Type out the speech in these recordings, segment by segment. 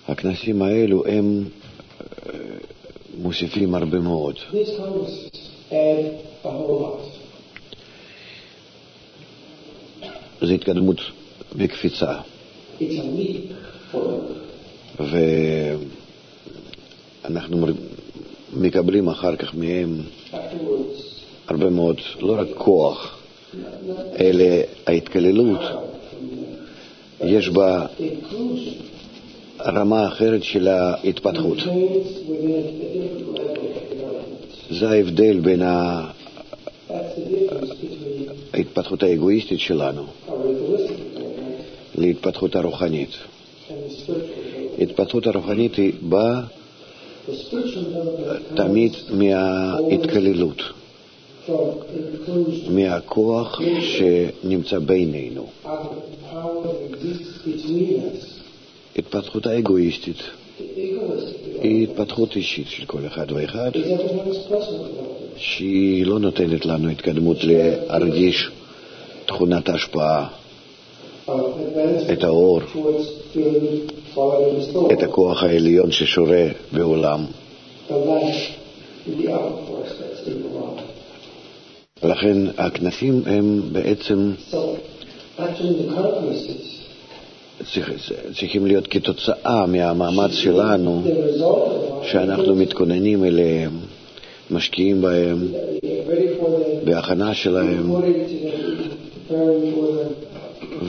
הכנסים האלו הם מוסיפים הרבה מאוד. These congresses add a whole lot. זו התקדמות וקפיצה. It's a leap forward. ואנחנו מקבלים אחר כך מהם Afterwards, הרבה מאוד, לא רק כוח, אלא ההתקללות, יש בה inclusion רמה אחרת של ההתפתחות. contains within it a different level of development. זה ההבדל בין That's the difference between ההתפתחות האגואיסטית שלנו our egoistic development להתפתחות הרוחנית. and the spiritual development. ההתפתחות הרוחנית היא באה The spiritual development תמיד comes מההתקללות, from inclusion, מהכוח שנמצא בינינו. out of the power that exists between us. התפתחות האגואיסטית The egoistic היא development התפתחות אישית של כל אחד ואחד, is everyone's personal development. שהיא לא נותנת לנו התקדמות להרגיש תכונת ההשפעה, Advancement את האור, towards feeling following the את soul, הכוח העליון ששורה בעולם. the light, the upper force that's in the world. לכן הכנסים הם בעצם So, actually the congresses, צריכים להיות כתוצאה מהמאמץ שלנו the result of our שאנחנו מתכוננים אליהם, משקיעים בהם, get ready for them, בהכנה שלהם, according to them, preparing for them.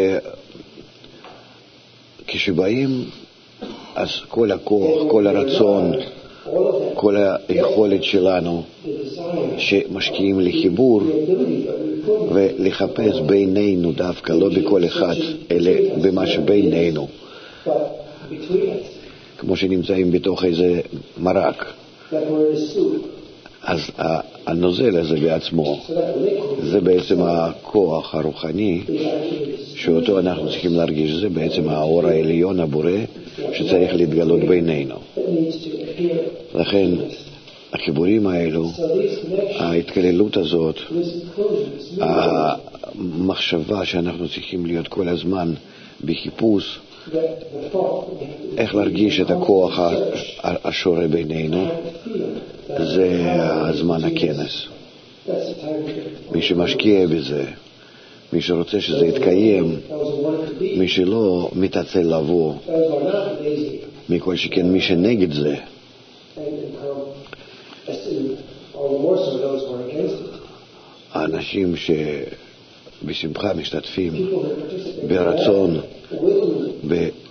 וכשבאים אז כל הכוח, כל הרצון, All of that, כל היכולת שלנו the desire, שמשקיעים לחיבור the ability that we put ולחפש בינינו דווקא, לא בכל אחד, אלא במה שבינינו, but between us, כמו שנמצאים בתוך איזה מרק. that we're in a soup, אז הנוזל הזה בעצמו, so that liquid זה בעצם הכוח הרוחני is actually שאותו אנחנו צריכים להרגיש. זה בעצם האור העליון הבורא שצריך להתגלות בינינו. that needs to appear. לכן החיבורים האלו, So these connections, ההתקללות הזאת, this inclusion, this המחשבה שאנחנו צריכים להיות כל הזמן בחיפוש, that the thought that we have to איך להרגיש את הכוח השורה בינינו, זה הזמן הכנס. that's the time to מי שמשקיע בזה, מי שרוצה שזה יתקיים, those who want to be, מי שלא מתעצל לבוא, those who are not lazy, מכל שכן מי שנגד זה, and become, all the more so those who are against it. האנשים שבשמחה משתתפים People that participate ברצון, willingly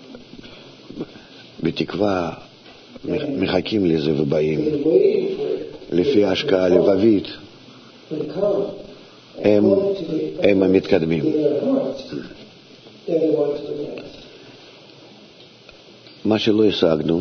בתקווה, מחכים לזה ובאים. and waiting for it, לפי ההשקעה הלבבית, and come הם according to the המתקדמים. in their hearts, they're the ones to advance. מה שלא השגנו,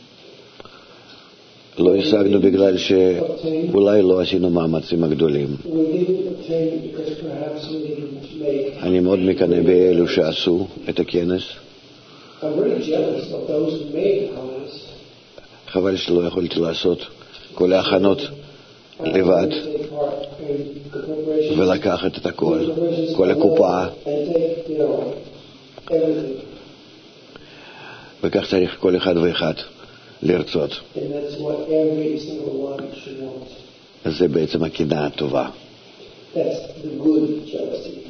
לא השגנו בגלל שאולי לא עשינו מאמצים הגדולים. We didn't obtain because perhaps we didn't make. אני מאוד מקנא באלו שעשו את הכנס. I'm very jealous of those who made Congress. חבל שלא יכולתי לעשות כל ההכנות לבד Take part in the preparation, ולקחת את הכל, כל הקופה, and take, everything. וכך צריך כל אחד ואחד לרצות. And that's what every single one should want. זה בעצם הקנאה הטובה. That's the good jealousy.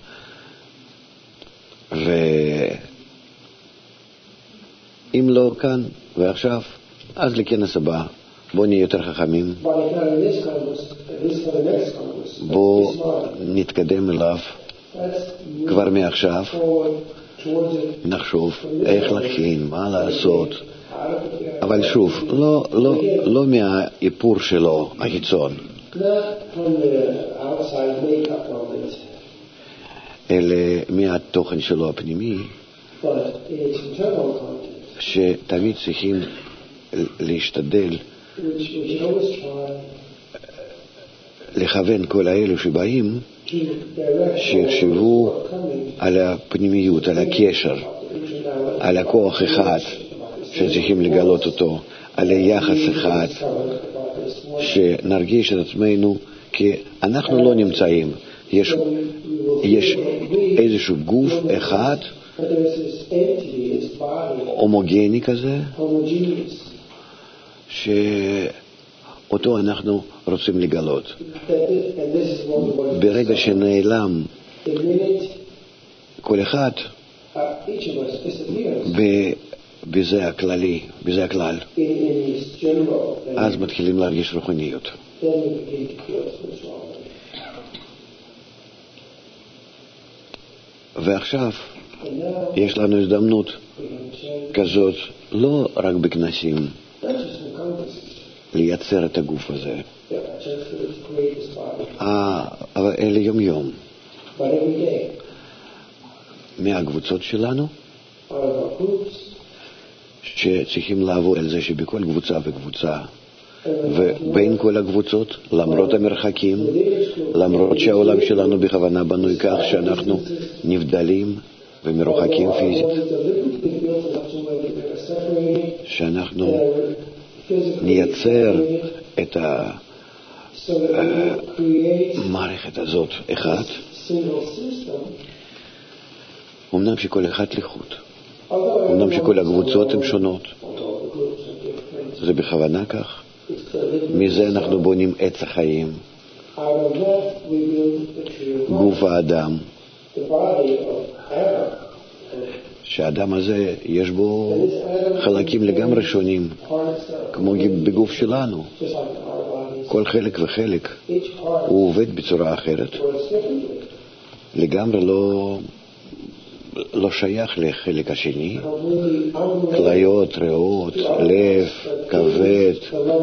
ואם לא כאן ועכשיו, אז לכנס הבא, בואו נהיה יותר חכמים, But if not in this Congress, at least for the next Congress, בואו be smart. נתקדם אליו Let's כבר move מעכשיו, forward towards it. נחשוב איך להכין, מה לעשות, How to prepare. אבל שוב, לא מהאיפור שלו, החיצון, Not from the outside makeup of it, אלא מהתוכן שלו הפנימי, but its internal content, שתמיד צריכים להשתדל which we should always try לכוון כל האלו שבאים, to direct שיחשבו what's coming על הפנימיות, על הקשר, to internal על הכוח אחד שצריכים לגלות אותו, על היחס אחד, שנרגיש את עצמנו כי אנחנו לא נמצאים. יש איזשהו גוף אחד But there's this entity, this body, הומוגני כזה, homogeneous, שאותו אנחנו רוצים לגלות. and this is what we want to ברגע שנעלם The minute כל אחד, each of us disappears בזה הכללי, בזה הכלל, in this general, אז מתחילים להרגיש רוחניות. then we begin to feel spirituality. ועכשיו And now יש לנו הזדמנות we can change, כזאת, לא רק בכנסים, not just in congresses, לייצר את הגוף הזה, just to create this body, אבל אלה יום-יום, but every day, מהקבוצות שלנו, out of our groups, שצריכים לעבור על זה שבכל קבוצה וקבוצה, ובין כל הקבוצות, למרות המרחקים, למרות שהעולם שלנו בכוונה בנוי כך שאנחנו נבדלים ומרוחקים פיזית, שאנחנו נייצר את המערכת הזאת אחת, אמנם שכל אחד לחוד, אמנם שכל הקבוצות הן שונות, זה בכוונה כך. מזה אנחנו בונים עץ החיים, גוף האדם, שהאדם הזה יש בו חלקים לגמרי שונים, כמו בגוף שלנו. כל חלק וחלק הוא עובד בצורה אחרת, לגמרי לא שייך לחלק השני. כליות, ריאות, לב, כבד,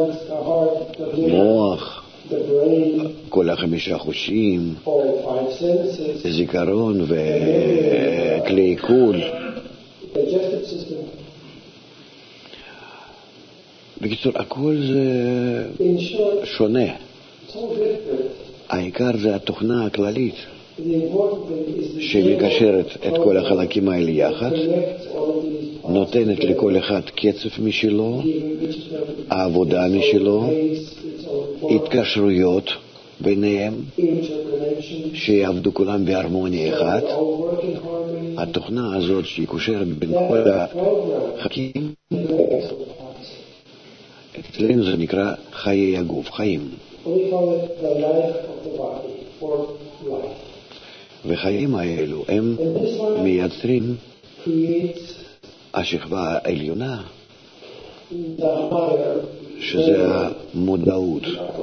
מוח, כל 5 חושים, זיכרון וכלי עיכול. בקיצור, הכל זה שונה. העיקר זה התוכנה הכללית שמקשרת את כל החלקים האלה יחד, נותנת לכל אחד קצב משלו, העבודה משלו, התקשרויות ביניהם, שיעבדו כולם בהרמוניה אחת. התוכנה הזאת שהיא קושרת בין כל החלקים, אצלנו זה נקרא חיי הגוף, חיים. וחיים האלו הם מייצרים השכבה העליונה, שזה המודעות,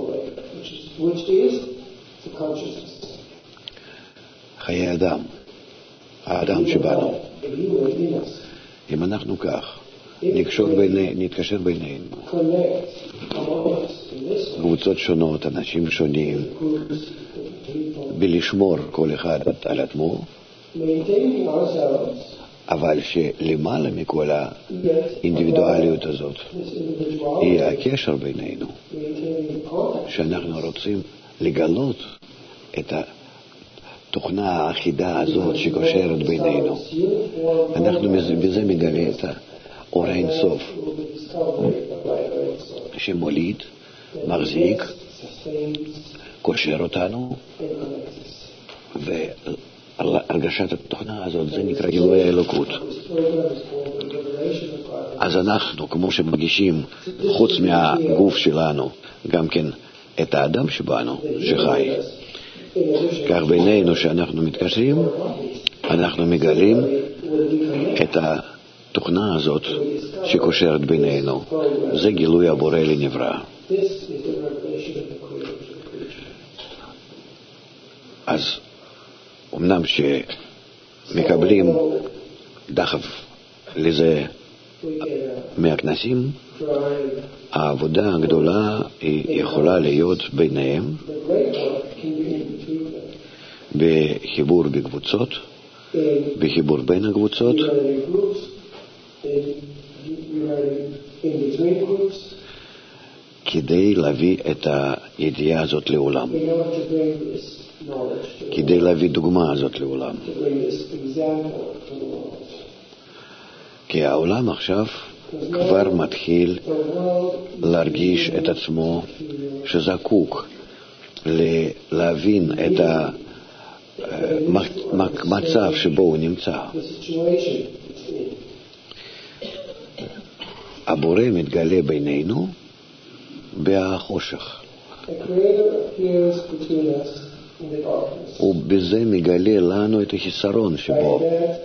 חיי אדם, האדם שבנו. אם אנחנו כך נתקשר בינינו, קבוצות שונות, אנשים שונים, בלשמור כל אחד על עצמו, אבל שלמעלה מכל האינדיבידואליות הזאת יהיה הקשר בינינו, שאנחנו רוצים לגלות את התוכנה האחידה הזאת שקושרת בינינו. אנחנו בזה מגלה את האור האינסוף שמוליד, מחזיק, קושר אותנו, והרגשת התוכנה הזאת זה נקרא גילוי האלוקות. אז אנחנו, כמו שמגישים חוץ מהגוף שלנו גם כן את האדם שבנו שחי, כך בינינו שאנחנו מתקשרים, אנחנו מגלים את התוכנה הזאת שקושרת בינינו. זה גילוי הבורא לנברא. אז אמנם שמקבלים דחף לזה מהכנסים, העבודה הגדולה היא יכולה להיות ביניהם, בחיבור בקבוצות, בחיבור בין הקבוצות, כדי להביא את הידיעה הזאת לעולם, כדי להביא דוגמה הזאת לעולם. כי העולם עכשיו כבר מתחיל להרגיש את עצמו שזקוק להבין את מצב שבו הוא נמצא. הבורא מתגלה בינינו בחושך. ובזה מגלה לנו את החיסרון שבו,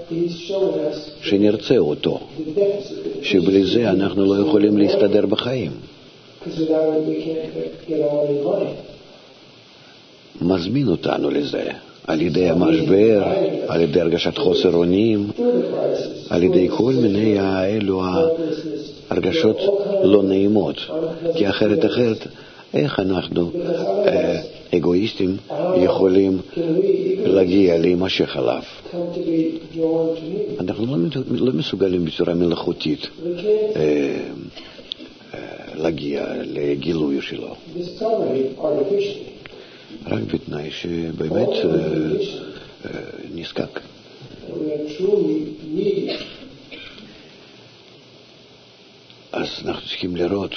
שנרצה אותו, שבלי זה אנחנו לא יכולים להסתדר בחיים. מזמין אותנו לזה, על ידי המשבר, על ידי הרגשת חוסר אונים, על ידי כל מיני האלו הרגשות לא נעימות, כי אחרת איך אנחנו אגואיסטים יכולים להגיע להימשך עליו? אנחנו לא מסוגלים בצורה מלאכותית להגיע לגילוי שלו. רק בתנאי שבאמת נזקק. אז אנחנו צריכים לראות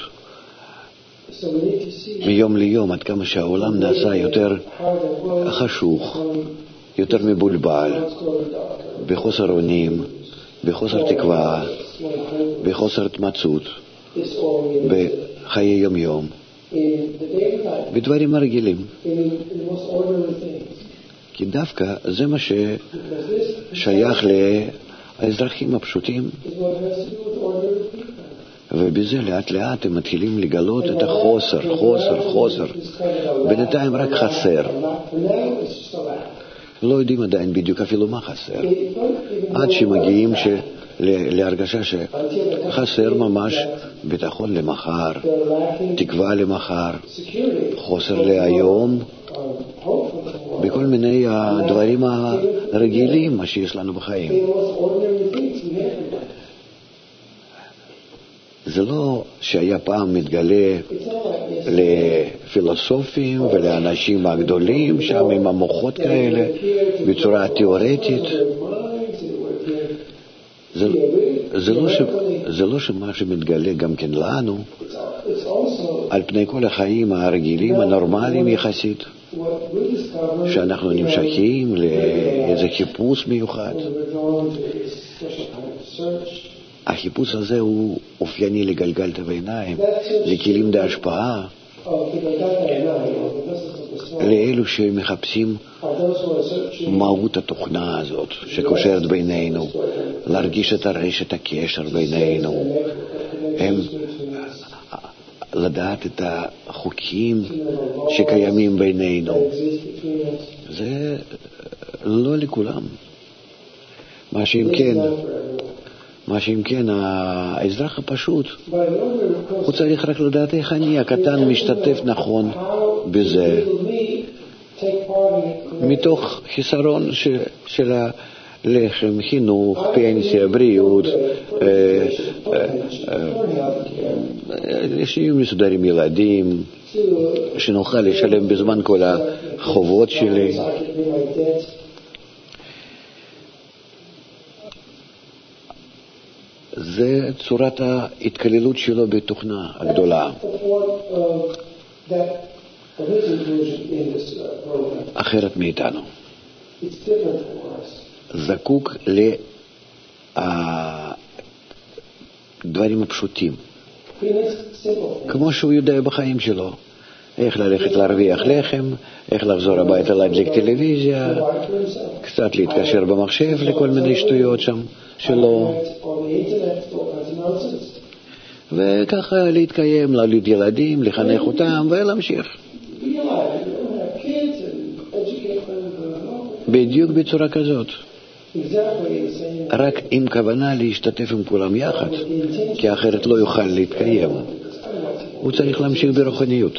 מיום ליום עד כמה שהעולם נעשה יותר חשוך, יותר מבולבל, בחוסר אונים, בחוסר תקווה, בחוסר התמצאות, בחיי יום-יום, בדברים הרגילים. כי דווקא זה מה ששייך לאזרחים הפשוטים, ובזה לאט לאט הם מתחילים לגלות את החוסר. בינתיים רק חסר. לא יודעים עדיין בדיוק אפילו מה חסר. עד שמגיעים להרגשה שחסר ממש ביטחון למחר, תקווה למחר, חוסר להיום, בכל מיני הדברים הרגילים מה שיש לנו בחיים. זה לא שהיה פעם מתגלה לפילוסופים ולאנשים הגדולים שם עם המוחות כאלה בצורה תיאורטית. זה לא שמה שמתגלה גם כן לנו על פני כל החיים הרגילים הנורמליים יחסית, שאנחנו נמשכים לאיזה חיפוש מיוחד. החיפוש הזה הוא אופייני לגלגלת בעיניים, לכלים להשפעה, לאלו שמחפשים מהות התוכנה הזאת שקושרת בינינו, להרגיש את הרשת הקשר בינינו, הם לדעת את החוקים שקיימים בינינו. זה לא לכולם. מה שאם כן האזרח הפשוט הוא צריך רק לדעת איך אני הקטן משתתף נכון בזה, מתוך חיסרון של הלחם, חינוך, פנסיה, בריאות, שיהיו מסודרים ילדים, שנוכל לשלם בזמן כל החובות שלי. זה צורת ההתכללות שלו בתוכנה הגדולה. אחרת מאיתנו. זקוק לדברים הפשוטים. כמו שהוא יודע בחיים שלו. איך ללכת להרוויח לחם, איך לחזור הביתה להדליק טלוויזיה, קצת להתקשר במחשב לכל מיני שטויות שם שלו. וככה להתקיים, להוליד ילדים, לחנך אותם ולהמשיך. בדיוק בצורה כזאת. רק עם כוונה להשתתף עם כולם יחד, כי אחרת לא יוכל להתקיים. הוא צריך להמשיך ברוחניות.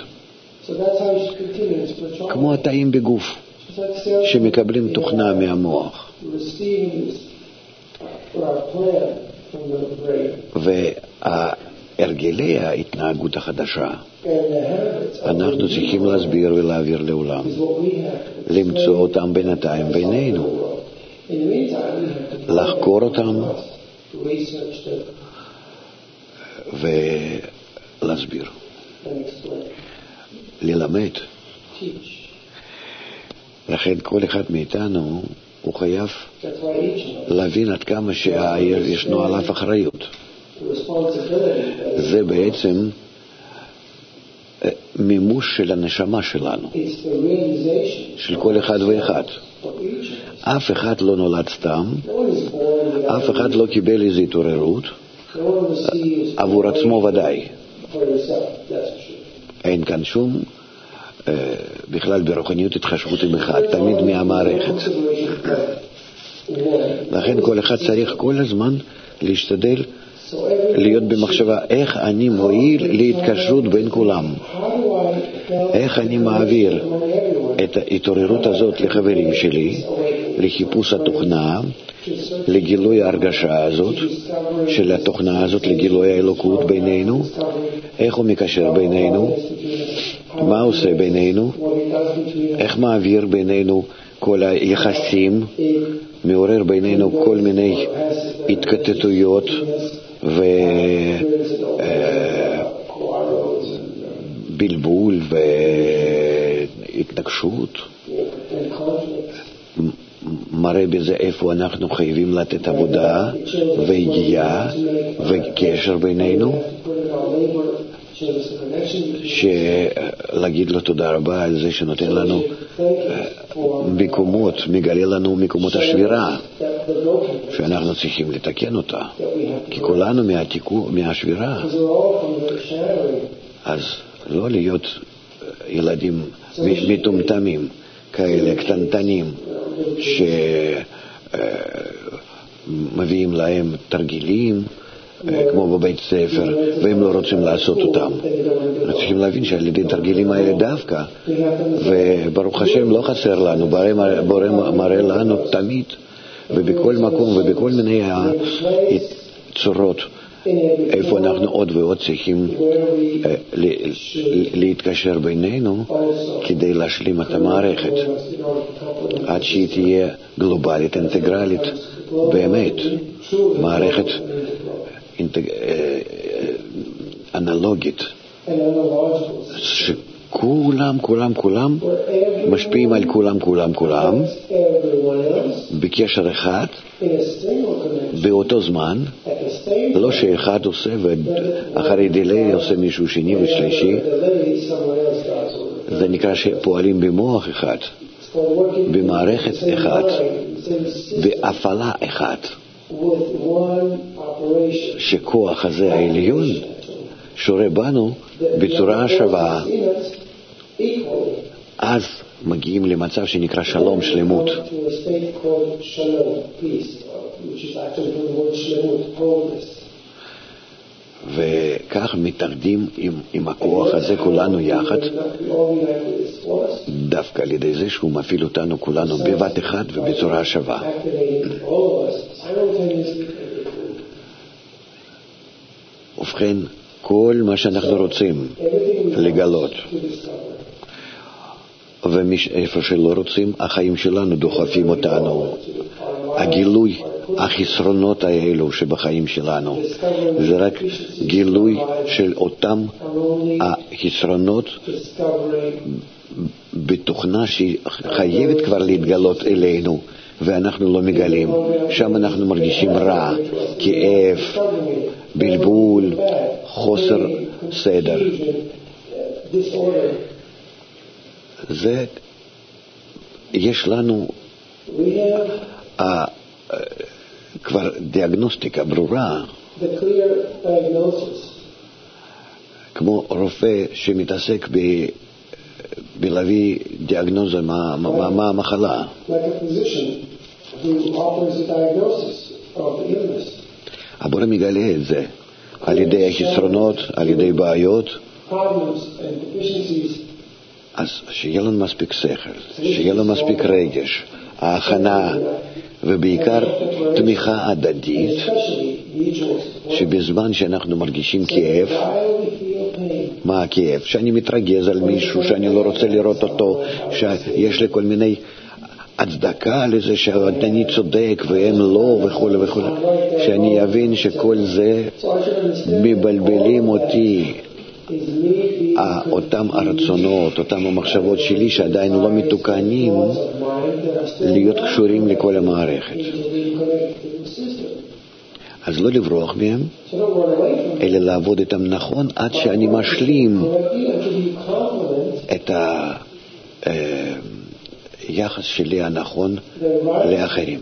כמו התאים בגוף שמקבלים תוכנה מהמוח. והרגלי ההתנהגות החדשה אנחנו צריכים להסביר ולהעביר לעולם, למצוא אותם בינתיים בינינו, לחקור אותם ולהסביר, ללמד. לכן כל אחד מאיתנו הוא חייב That's why each of us, להבין עד כמה שישנו עליו אחריות. the responsibility, זה בעצם מימוש של הנשמה שלנו, it's the realization של כל אחד ואחד. of each of us. אף אחד לא נולד סתם, No one is born without אף אחד לא קיבל איזו התעוררות, no one receives עבור עצמו ודאי. for yourself, that's for sure. אין כאן שום בכלל ברוחניות התחשבות עם אחד, תמיד מהמערכת. לכן כל אחד צריך כל הזמן להשתדל להיות במחשבה איך אני מועיל להתקשרות בין כולם, איך אני מעביר את ההתעוררות הזאת לחברים שלי, לחיפוש התוכנה, לגילוי ההרגשה הזאת של התוכנה הזאת, לגילוי האלוקות בינינו, איך הוא מקשר בינינו, מה עושה בינינו, איך מעביר בינינו כל היחסים, מעורר בינינו כל מיני התקטטויות ובלבול והתנגשות, מראה בזה איפה אנחנו חייבים לתת עבודה והגיעה וקשר בינינו, להגיד לו תודה רבה על זה שנותן לנו מקומות, מגלה לנו מקומות השבירה שאנחנו צריכים לתקן אותה, כי כולנו מהשבירה. אז לא להיות ילדים מטומטמים כאלה, קטנטנים, שמביאים להם תרגילים כמו בבית ספר, והם לא רוצים לעשות אותם. אנחנו צריכים להבין שעל ידי תרגילים האלה דווקא, וברוך השם לא חסר לנו, בורא מראה לנו תמיד, ובכל מקום ובכל מיני צורות, איפה אנחנו עוד ועוד צריכים להתקשר בינינו כדי להשלים את המערכת, עד שהיא תהיה גלובלית, אינטגרלית, באמת, מערכת אנלוגית, שכולם משפיעים על כולם בקשר אחד באותו זמן, לא שאחד עושה ואחרי דילי עושה מישהו שני ושלישי. זה נקרא שפועלים במוח אחד, במערכת אחד, בהפעלה אחת, שכוח הזה העליון שורה בנו בצורה שווה. אז מגיעים למצב שנקרא שלום, שלמות. וכך מתאחדים עם הכוח הזה כולנו יחד, דווקא על ידי זה שהוא מפעיל אותנו כולנו בבת אחד ובצורה שווה. ובכן, כל מה שאנחנו רוצים לגלות, ואיפה שלא רוצים, החיים שלנו דוחפים אותנו. הגילוי, החסרונות האלו שבחיים שלנו, זה רק גילוי של אותם החסרונות בתוכנה שהיא חייבת כבר להתגלות אלינו, ואנחנו לא מגלים. שם אנחנו מרגישים רע, כאב, בלבול, חוסר סדר. זה יש לנו כבר דיאגנוסטיקה ברורה, כמו רופא שמתעסק בלהביא דיאגנוזה מה המחלה. הבורא מגלה את זה על ידי החסרונות, על ידי בעיות. אז שיהיה לנו מספיק שכל, שיהיה לנו מספיק רגש, ההכנה, ובעיקר תמיכה הדדית, שבזמן שאנחנו מרגישים כאב, מה הכאב? שאני מתרגז על מישהו, שאני לא רוצה לראות אותו, שיש לי כל מיני הצדקה לזה שאני צודק והם לא וכו' וכו', שאני אבין שכל זה מבלבלים אותי אותם הרצונות, אותם המחשבות שלי שעדיין לא מתוקנים, להיות קשורים לכל המערכת. אז לא לברוח מהם, אלא לעבוד איתם נכון עד שאני משלים את היחס שלי הנכון לאחרים.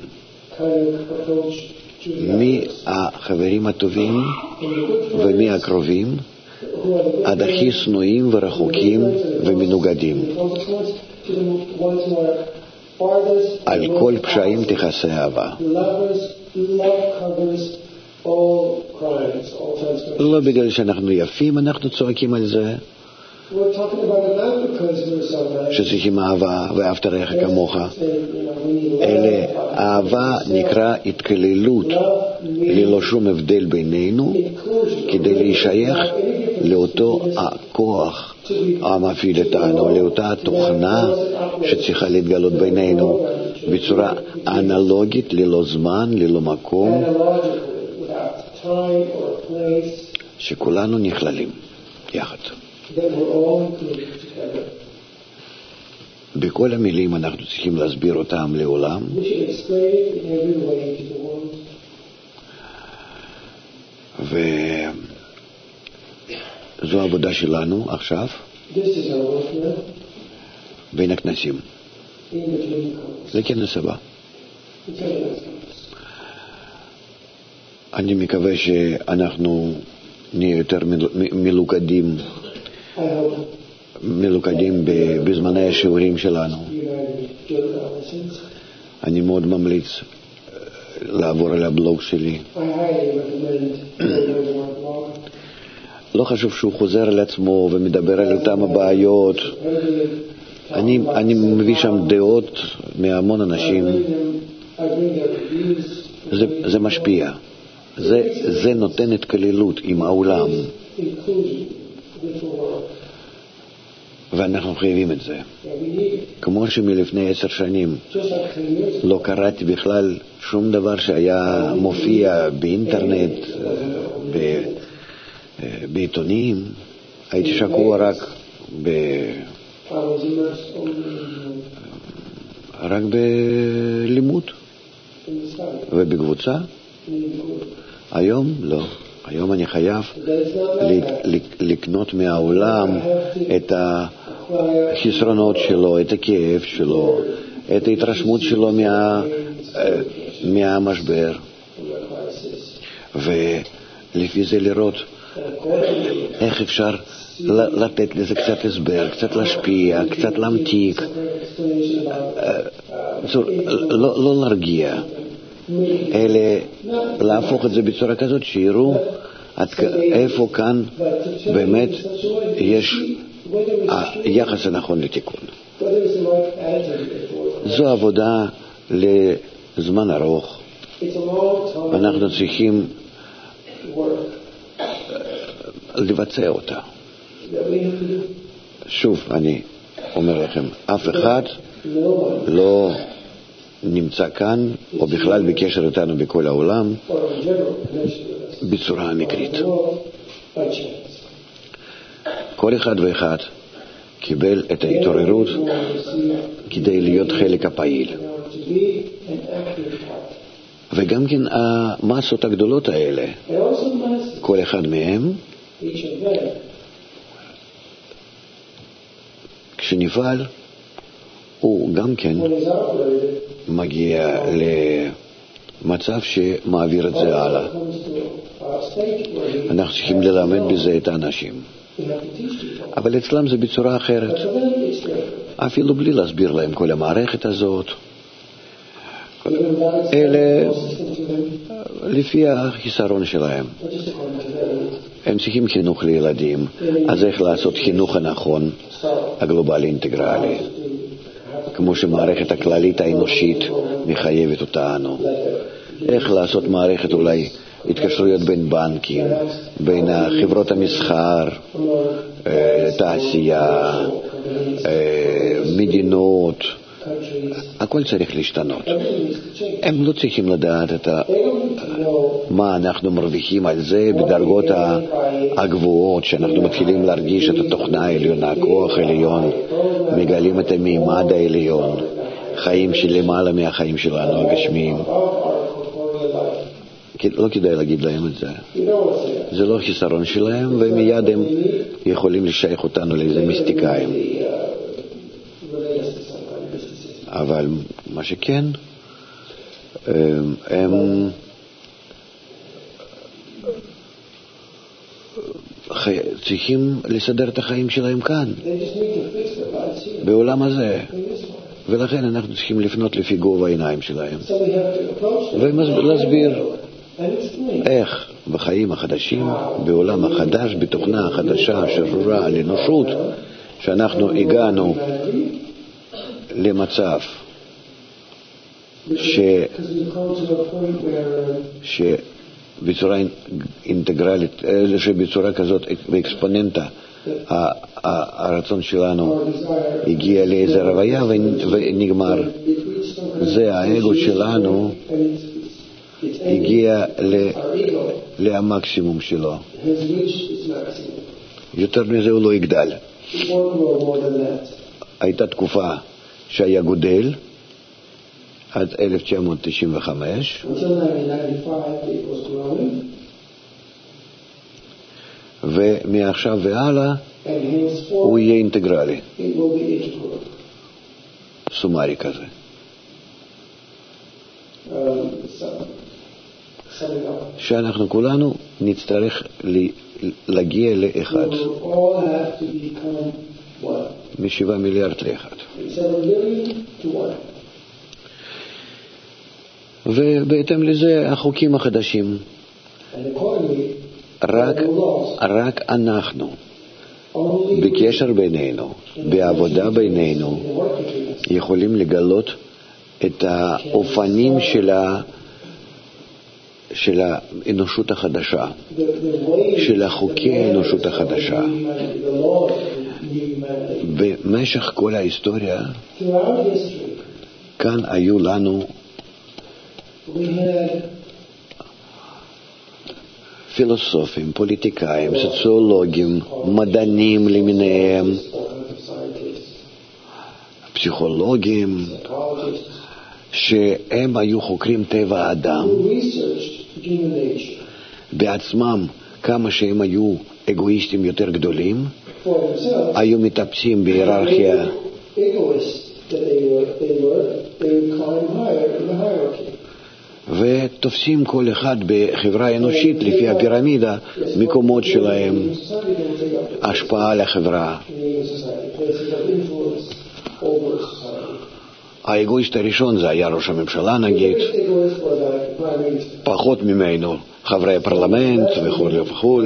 מי החברים הטובים ומי הקרובים, עד הכי שנואים ורחוקים ומנוגדים. על כל פשעים תכסה אהבה. לא בגלל שאנחנו יפים אנחנו צועקים על זה, שצריכים אהבה ואהבת רעך כמוך, אלא אהבה נקרא התכללות ללא שום הבדל בינינו, כדי להישייך לאותו הכוח המפעיל אותנו, לאותה תוכנה שצריכה להתגלות בינינו בצורה אנלוגית, ללא זמן, ללא מקום, שכולנו נכללים יחד. בכל המילים אנחנו צריכים להסביר אותם לעולם, וזו העבודה שלנו עכשיו בין הכנסים לכנס הבא. אני מקווה שאנחנו נהיה יותר מלוכדים בזמני השיעורים שלנו. אני מאוד ממליץ לעבור על הבלוג שלי. לא חשוב שהוא חוזר על עצמו ומדבר על אותם הבעיות. אני מביא שם דעות מהמון אנשים. זה משפיע. זה נותן את כללות עם העולם. ואנחנו חייבים את זה. כמו שמלפני 10 שנים לא קראתי בכלל שום דבר שהיה מופיע באינטרנט, בעיתונים, הייתי שקוע רק בלימוד ובקבוצה. היום לא. היום אני חייב לקנות מהעולם את החסרונות שלו, את הכאב שלו, את ההתרשמות שלו מהמשבר, ולפי זה לראות איך אפשר לתת לזה קצת הסבר, קצת להשפיע, קצת להמתיק, לא להרגיע, אלא להפוך את זה בצורה כזאת שיראו איפה כאן באמת יש היחס הנכון לתיקון. זו עבודה לזמן ארוך. אנחנו צריכים לבצע אותה. שוב, אני אומר לכם, אף אחד לא נמצא כאן, או בכלל בקשר איתנו בכל העולם, בצורה המקרית. כל אחד ואחד קיבל את ההתעוררות כדי להיות חלק הפעיל. וגם כן המסות הגדולות האלה, כל אחד מהם, כשנפעל, הוא גם כן מגיע למצב שמעביר את זה הלאה. אנחנו צריכים ללמד בזה את האנשים. אבל אצלם זה בצורה אחרת. אפילו בלי להסביר להם כל המערכת הזאת. אלה לפי החיסרון שלהם. הם צריכים חינוך לילדים. אז איך לעשות חינוך הנכון, הגלובלי אינטגרלי. כמו שמערכת הכללית האנושית מחייבת אותנו. איך לעשות מערכת אולי התקשרויות בין בנקים, בין חברות המסחר, תעשייה, מדינות, הכל צריך להשתנות. הם לא צריכים לדעת מה אנחנו מרוויחים על זה בדרגות הגבוהות, שאנחנו מתחילים להרגיש את התוכנה העליונה, כוח עליון, מגלים את המימד העליון, חיים שלמעלה מהחיים שלנו הגשמיים. לא כדאי להגיד להם את זה. זה לא חיסרון שלהם, ומיד הם יכולים לשייך אותנו לאיזה מיסטיקאים. אבל מה שכן, הם צריכים לסדר את החיים שלהם כאן, בעולם הזה. ולכן אנחנו צריכים לפנות לפי גובה העיניים שלהם ולהסביר איך בחיים החדשים, בעולם החדש, בתוכנה החדשה שרורה על אנושות, שאנחנו הגענו למצב שבצורה אינטגרלית, שבצורה כזאת באקספוננטה הרצון שלנו הגיע לאיזה רוויה ונגמר. זה האגו שלנו הגיע למקסימום שלו. יותר מזה הוא לא יגדל. הייתה תקופה שהיה גודל עד 1995, ומעכשיו והלאה הוא יהיה אינטגרלי, סומרי כזה. שאנחנו כולנו נצטרך להגיע לאחד, מ7 מיליארד לאחד. ובהתאם לזה החוקים החדשים, רק אנחנו בקשר בינינו, בעבודה בינינו, יכולים לגלות את האופנים של האנושות החדשה, של החוקי האנושות החדשה. במשך כל ההיסטוריה כאן היו לנו פילוסופים, פוליטיקאים, סוציולוגים, מדענים למיניהם, פסיכולוגים, שהם היו חוקרים טבע האדם בעצמם. כמה שהם היו אגואיסטים יותר גדולים, היו מטפסים בהיררכיה, ותופסים כל אחד בחברה האנושית לפי הפירמידה מקומות שלהם, השפעה על החברה. האגואיסט הראשון זה היה ראש הממשלה נגיד, פחות ממנו חברי הפרלמנט וכו' וכו',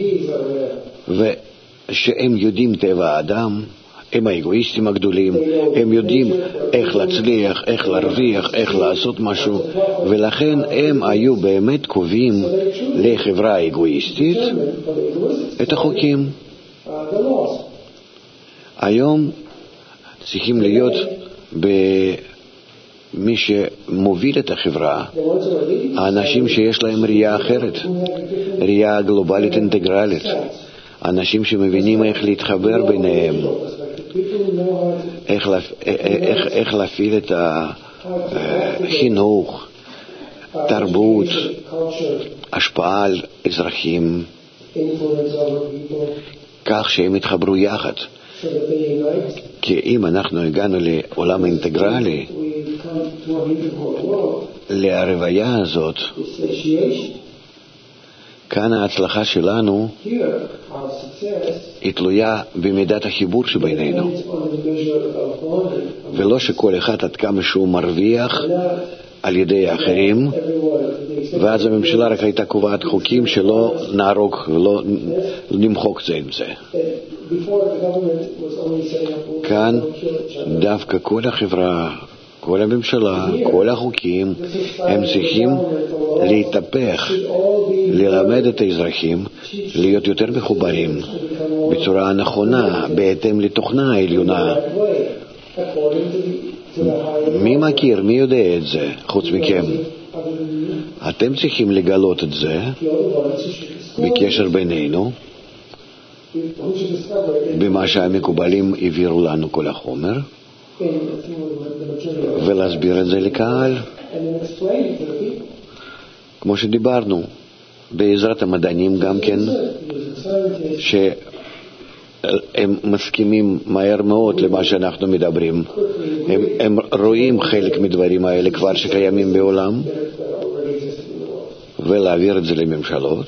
ושהם יודעים טבע האדם, הם האגואיסטים הגדולים, הם יודעים איך להצליח, איך להרוויח, איך לעשות משהו, ולכן הם היו באמת קובעים לחברה האגואיסטית את החוקים. היום צריכים להיות במי שמוביל את החברה, האנשים שיש להם ראייה אחרת, ראייה גלובלית אינטגרלית, אנשים שמבינים איך להתחבר ביניהם, איך להפעיל את החינוך, תרבות, השפעה על אזרחים, כך שהם יתחברו יחד. כי אם אנחנו הגענו לעולם האינטגרלי, להרוויה הזאת, כאן ההצלחה שלנו היא תלויה במידת החיבור שבינינו, ולא שכל אחד עד כמה שהוא מרוויח על ידי האחרים, ואז הממשלה רק הייתה קובעת חוקים שלא נהרוג ולא נמחוק זה עם זה. כאן דווקא כל החברה, כל הממשלה, כל החוקים, הם צריכים להתהפך, ללמד את האזרחים להיות יותר מחוברים בצורה הנכונה, בהתאם לתוכנה העליונה. מי מכיר, מי יודע את זה חוץ מכם? אתם צריכים לגלות את זה בקשר בינינו, במה שהמקובלים העבירו לנו כל החומר, ולהסביר את זה לקהל, כמו שדיברנו, בעזרת המדענים גם כן, שהם מסכימים מהר מאוד למה שאנחנו מדברים. הם רואים חלק מדברים האלה כבר שקיימים בעולם, ולהעביר את זה לממשלות,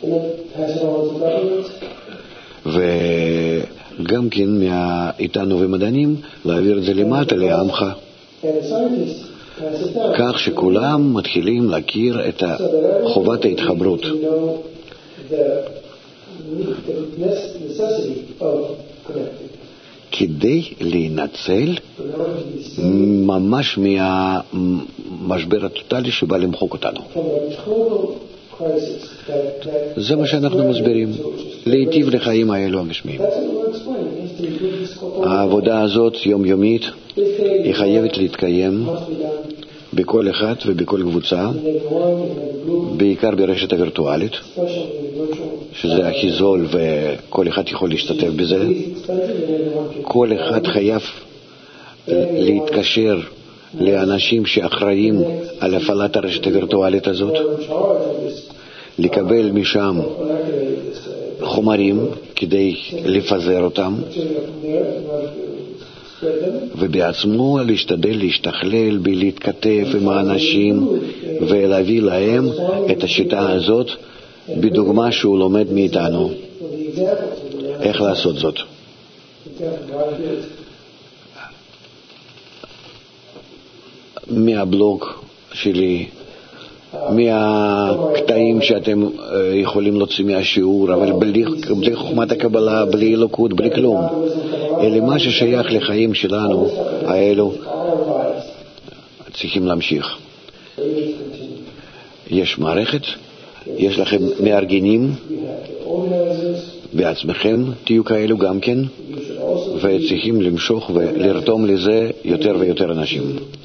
וגם כן איתנו ומדענים להעביר את זה למטה לעמך, כך שכולם מתחילים להכיר את חובת ההתחברות, כדי להינצל ממש מהמשבר הטוטלי שבא למחוק אותנו. זה מה שאנחנו מסבירים, להיטיב לחיים האלו הגשמיים. העבודה הזאת יומיומית היא חייבת להתקיים בכל אחד ובכל קבוצה, בעיקר ברשת הווירטואלית, שזה הכי זול וכל אחד יכול להשתתף בזה. כל אחד חייב להתקשר לאנשים שאחראים על הפעלת הרשת הווירטואלית הזאת, לקבל משם חומרים כדי לפזר אותם, ובעצמו להשתדל להשתכלל ולהתכתב עם האנשים ולהביא להם את השיטה הזאת בדוגמה שהוא לומד מאיתנו איך לעשות זאת. מהבלוג שלי, מהקטעים שאתם יכולים להוציא מהשיעור, אבל בלי חוכמת הקבלה, בלי אלוקות, בלי כלום, אלא מה ששייך לחיים שלנו האלו צריכים להמשיך. יש מערכת, יש לכם מארגנים, בעצמכם תהיו כאלו גם כן, וצריכים למשוך ולרתום לזה יותר ויותר אנשים.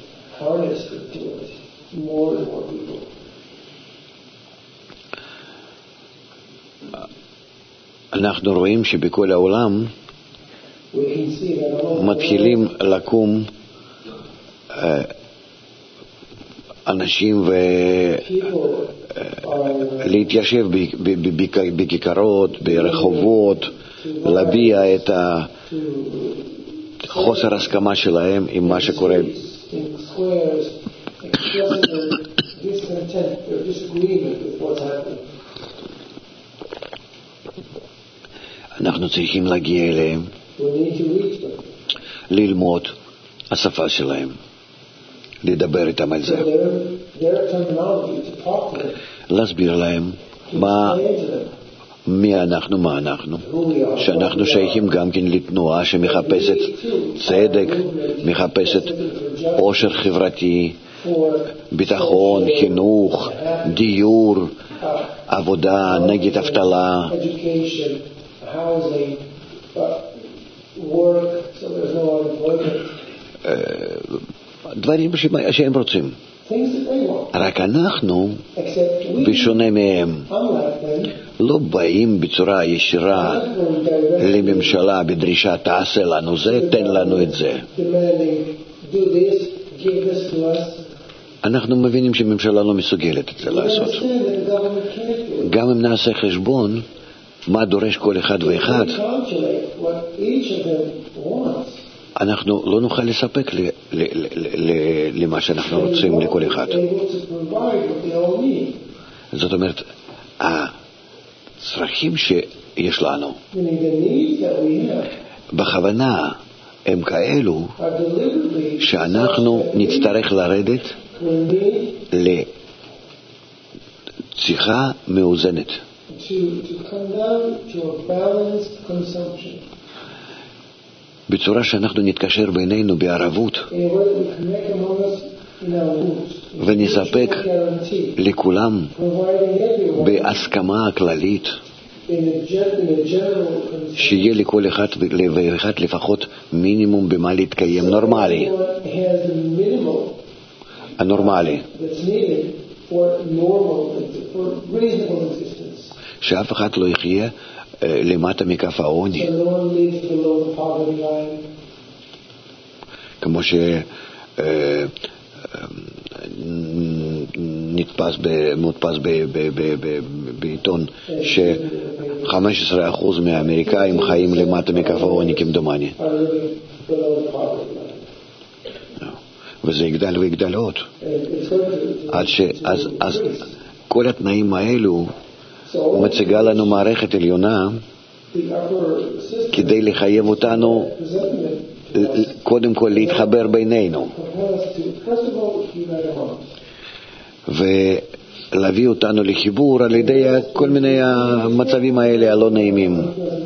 אנחנו רואים שבכל העולם מתחילים לקום אנשים ולהתיישב בכיכרות, ברחובות, להביע את חוסר הסכמה שלהם עם מה שקורה. אנחנו צריכים להגיע אליהם, ללמוד השפה שלהם, לדבר איתם על זה, להסביר להם מי אנחנו, מה אנחנו, שאנחנו שייכים גם כן לתנועה שמחפשת צדק, מחפשת עושר חברתי, ביטחון, חינוך, דיור, עבודה, נגד אבטלה, דברים שהם רוצים. רק אנחנו, בשונה מהם, לא באים בצורה ישירה לממשלה בדרישה תעשה לנו זה, תן לנו את זה. אנחנו מבינים שממשלה לא מסוגלת את זה לעשות. גם אם נעשה חשבון מה דורש כל אחד ואחד, אנחנו לא נוכל לספק למה שאנחנו רוצים לכל אחד. זאת אומרת, הצרכים שיש לנו בכוונה הם כאלו שאנחנו נצטרך לרדת לצריכה מאוזנת. בצורה שאנחנו נתקשר בינינו בערבות ונספק לכולם בהסכמה הכללית שיהיה לכל אחד ואחד לפחות מינימום במה להתקיים נורמלי, הנורמלי, for reasonable existence. שאף אחד לא יחיה למטה מכף העוני. So no one lives below the poverty line. כמו מודפס בעיתון ש15% מהאמריקאים חיים למטה מכף העוני כמדומני. וזה יגדל ויגדל עוד. אז כל התנאים האלו מציגה לנו מערכת עליונה כדי לחייב אותנו קודם כל להתחבר בינינו ולהביא אותנו לחיבור על ידי כל מיני המצבים האלה הלא נעימים.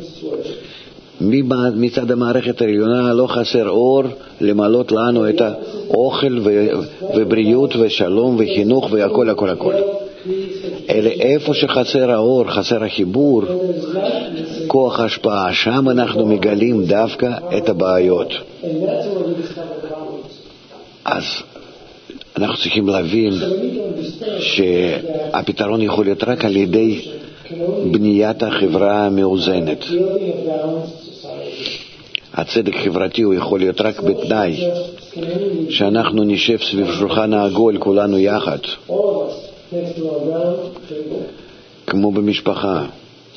מצד המערכת העליונה לא חסר אור למלות לנו את האוכל ובריאות ושלום וחינוך והכל הכל הכל. אלא איפה שחסר האור, חסר החיבור, כוח השפעה, שם אנחנו מגלים דווקא את הבעיות. אז אנחנו צריכים להבין שהפתרון יכול להיות רק על ידי בניית החברה המאוזנת. הצדק חברתי הוא יכול להיות רק בתנאי שאנחנו נשב סביב שולחן העגול כולנו יחד, כמו במשפחה,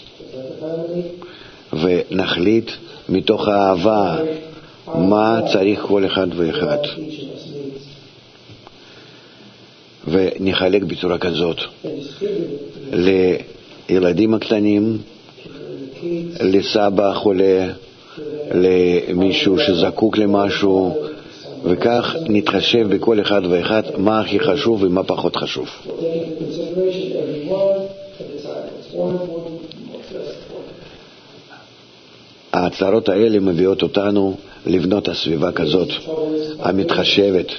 ונחליט מתוך האהבה מה צריך כל אחד ואחד, ונחלק בצורה כזאת לילדים הקטנים, לסבא חולה, למישהו שזקוק למשהו, וכך נתחשב בכל אחד ואחד מה הכי חשוב ומה פחות חשוב. ההצהרות האלה מביאות אותנו לבנות הסביבה כזאת, המתחשבת,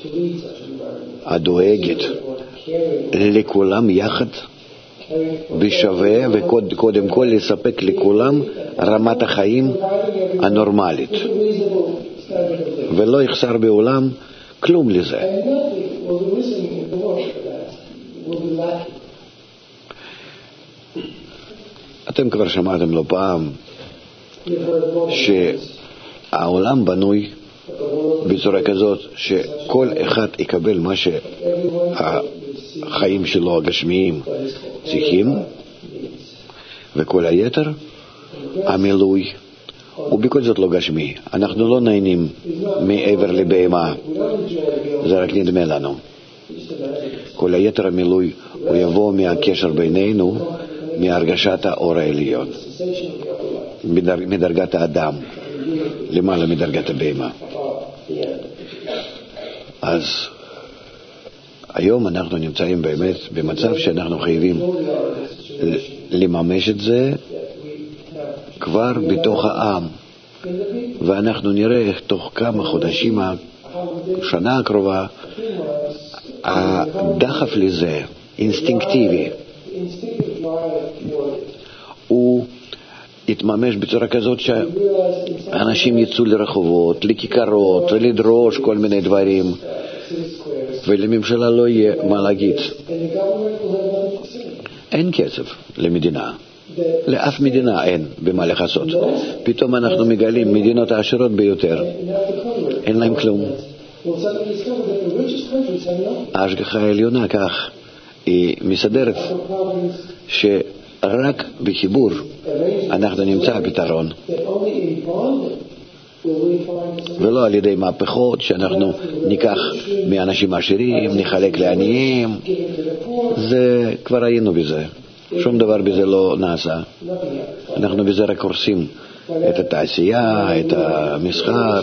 הדואגת לכולם יחד בשווה, וקודם כל לספק לכולם רמת החיים הנורמלית, ולא יחסר בעולם כלום לזה. אתם כבר שמעתם לא פעם שהעולם בנוי בצורה כזאת שכל אחד יקבל מה שהחיים שלו הגשמיים צריכים, וכל היתר המילוי הוא בכל זאת לא גשמי. אנחנו לא נהנים מעבר לבהמה, זה רק נדמה לנו. כל היתר המילוי הוא יבוא מהקשר בינינו, מהרגשת האור העליון, מדרגת האדם, למעלה מדרגת הבהמה. אז היום אנחנו נמצאים באמת במצב שאנחנו חייבים לממש את זה כבר בתוך העם, ואנחנו נראה תוך כמה חודשים, שנה הקרובה, הדחף לזה, אינסטינקטיבי, הוא יתממש בצורה כזאת שאנשים יצאו לרחובות, לכיכרות, לדרוש כל מיני דברים, ולממשלה לא יהיה מה להגיד. אין כסף למדינה, לאף מדינה אין במה לחסות. פתאום אנחנו מגלים מדינות העשירות ביותר אין להם כלום. ההשגחה העליונה כך היא מסדרת שרק בחיבור אנחנו נמצא הפתרון, ולא על ידי מהפכות שאנחנו ניקח מאנשים עשירים, נחלק לעניים. זה כבר היינו בזה, שום דבר בזה לא נעשה. אנחנו בזה רק הורסים את התעשייה, את המסחר.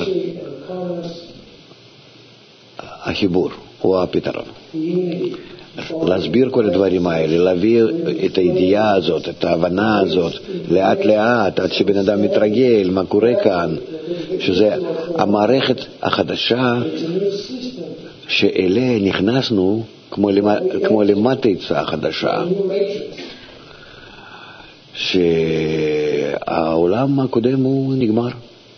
החיבור הוא הפתרון. להסביר כל הדברים האלה, להביא את הידיעה הזאת, את ההבנה הזאת, לאט לאט, עד שבן אדם מתרגל מה קורה כאן, שזה המערכת החדשה שאליה נכנסנו כמו למטריצה החדשה, שהעולם הקודם הוא נגמר,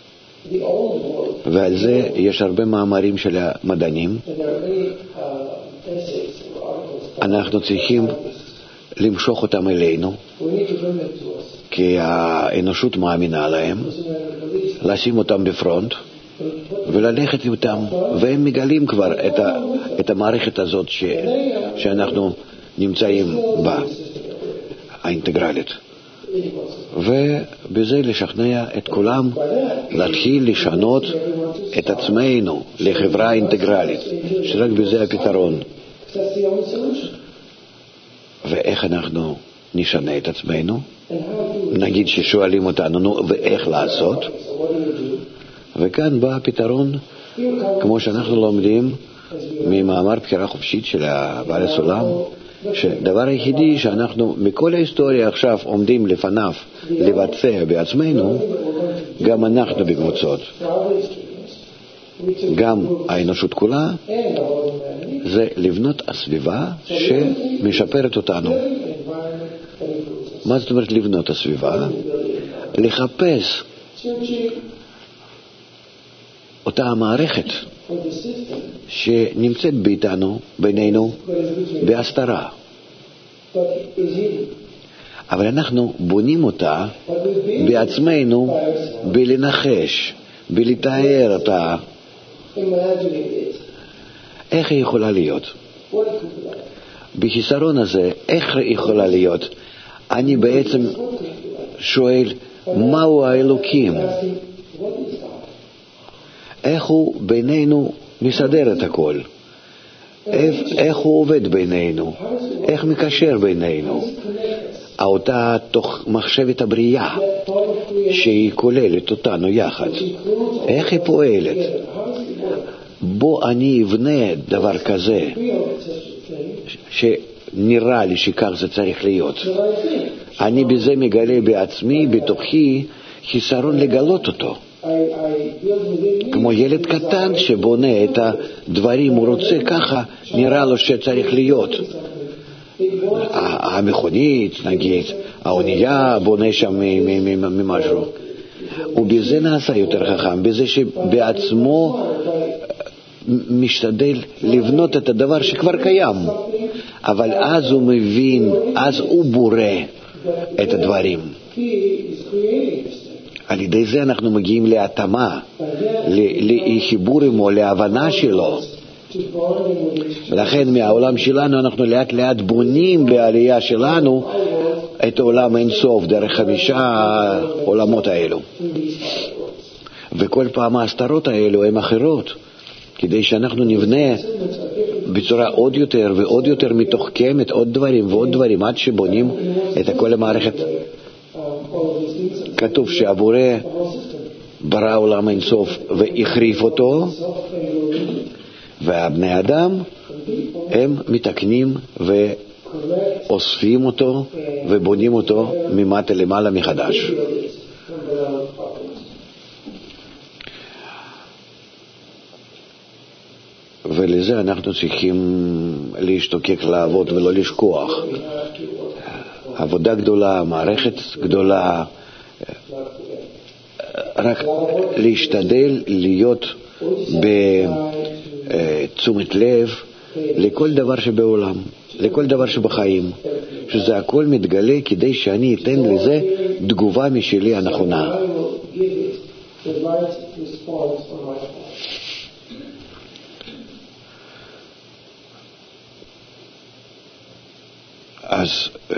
ועל זה יש הרבה מאמרים של המדענים, אנחנו צריכים למשוך אותם אלינו, We need to bring them to us. כי האנושות מאמינה להם, לשים אותם בפרונט וללכת איתם, והם מגלים כבר את המערכת הזאת שאנחנו נמצאים בה, האינטגרלית. ובזה לשכנע את כולם להתחיל לשנות את עצמנו לחברה אינטגרלית, שרק בזה הפתרון. That's the only solution. ואיך אנחנו נשנה את עצמנו? And how do we? נגיד ששואלים אותנו, נו, ואיך לעשות? So what do? וכאן בא הפתרון, Here comes כמו שאנחנו לומדים as we ממאמר בחירה חופשית של בעל הסולם, שדבר היחידי שאנחנו מכל ההיסטוריה עכשיו עומדים לפניו לבצע בעצמנו, גם אנחנו בקבוצות, for our experience, we took גם האנושות כולה, and the whole humanity, זה לבנות הסביבה שמשפרת אותנו. environment that improves us. מה זאת אומרת לבנות הסביבה? לחפש Searching אותה המערכת for the system שנמצאת בינינו that is between, בהסתרה, but is hidden. אבל אנחנו בונים אותה But we've been בעצמנו בלנחש, בלתאר אותה, imagining it. איך היא יכולה להיות. What it could be like. בחיסרון הזה, איך היא יכולה להיות? אני בעצם What could it be like? שואל, מהו האלוקים? Asking, what is God? איך הוא בינינו מסדר את הכל? איך הוא עובד בינינו? איך מקשר בינינו? אותה תוך מחשבת הבריאה That thought of creation שהיא כוללת אותנו יחד, includes איך היא פועלת? together. How does it work? בוא אני אבנה דבר כזה Feel such a thing. שנראה לי שכך זה צריך להיות. So I think אני בזה מגלה בעצמי, בתוכי, חיסרון לגלות אותו. I build within me כמו ילד קטן שבונה את הדברים, הוא רוצה ככה, נראה לו שצריך להיות. המכונית, נגיד, האונייה בונה שם ממשהו. ובזה נעשה יותר חכם, בזה שבעצמו משתדל לבנות את הדבר שכבר קיים. אבל אז הוא מבין, אז הוא בורא את הדברים. he is creating this thing. על ידי זה אנחנו מגיעים להתאמה, לחיבור עמו, להבנה שלו. To bond in with each ולכן מהעולם שלנו אנחנו לאט לאט בונים בעלייה שלנו את העולם אינסוף דרך 5 העולמות האלו. through these five worlds. וכל פעם ההסתרות האלו הן אחרות, כדי שאנחנו נבנה Segments are different. בצורה עוד יותר ועוד יותר מתוחכמת עוד דברים ועוד דברים, עד שבונים את כל המערכת. All of these things are כתוב שהבורא the whole system. ברא עולם אינסוף והחריף אותו, Self and will והבני אדם הם מתקנים correct ואוספים אותו ובונים אותו ממטה למעלה מחדש. this from below upwards. ולזה אנחנו צריכים להשתוקק לעבוד ולא לשכוח. We have to work. עבודה גדולה, מערכת גדולה, Not forget. רק להשתדל להיות בתשומת לב לכל דבר שבעולם, לכל דבר שבחיים, שזה הכל מתגלה כדי שאני אתן לזה תגובה משלי הנכונה. I will give it the right response on my part. אז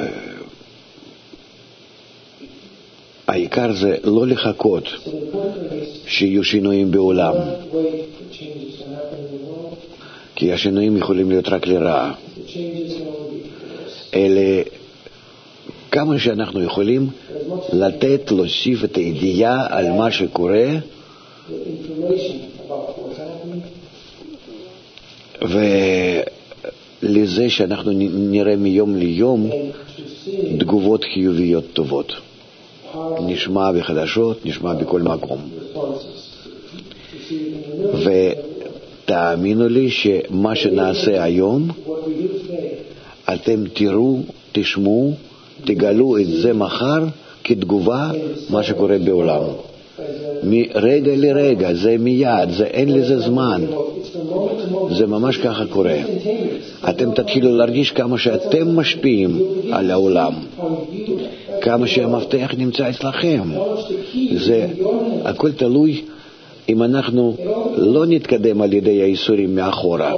העיקר זה לא לחכות So the important is שיהיו שינויים בעולם, not wait for changes to happen in the world. כי השינויים יכולים להיות רק לרעה. The changes can only be for us. אלה כמה שאנחנו יכולים As much as לתת, להוסיף את הידיעה על מה שקורה, the information about what's happening ולזה שאנחנו נראה מיום ליום and to see תגובות חיוביות טובות. how נשמע בחדשות, נשמע בכל מקום. responses to see it in the news. ותאמינו לי שמה שנעשה היום, What we do today אתם תראו, תשמעו, תגלו את זה מחר כתגובה מה שקורה בעולם. מרגע לרגע, זה מיד, זה אין לזה זמן. זה ממש ככה קורה. אתם תתחילו להרגיש כמה שאתם משפיעים על העולם, כמה שהמפתח נמצא אצלכם. זה הכל תלוי אם אנחנו לא נתקדם על ידי האיסורים מאחורה,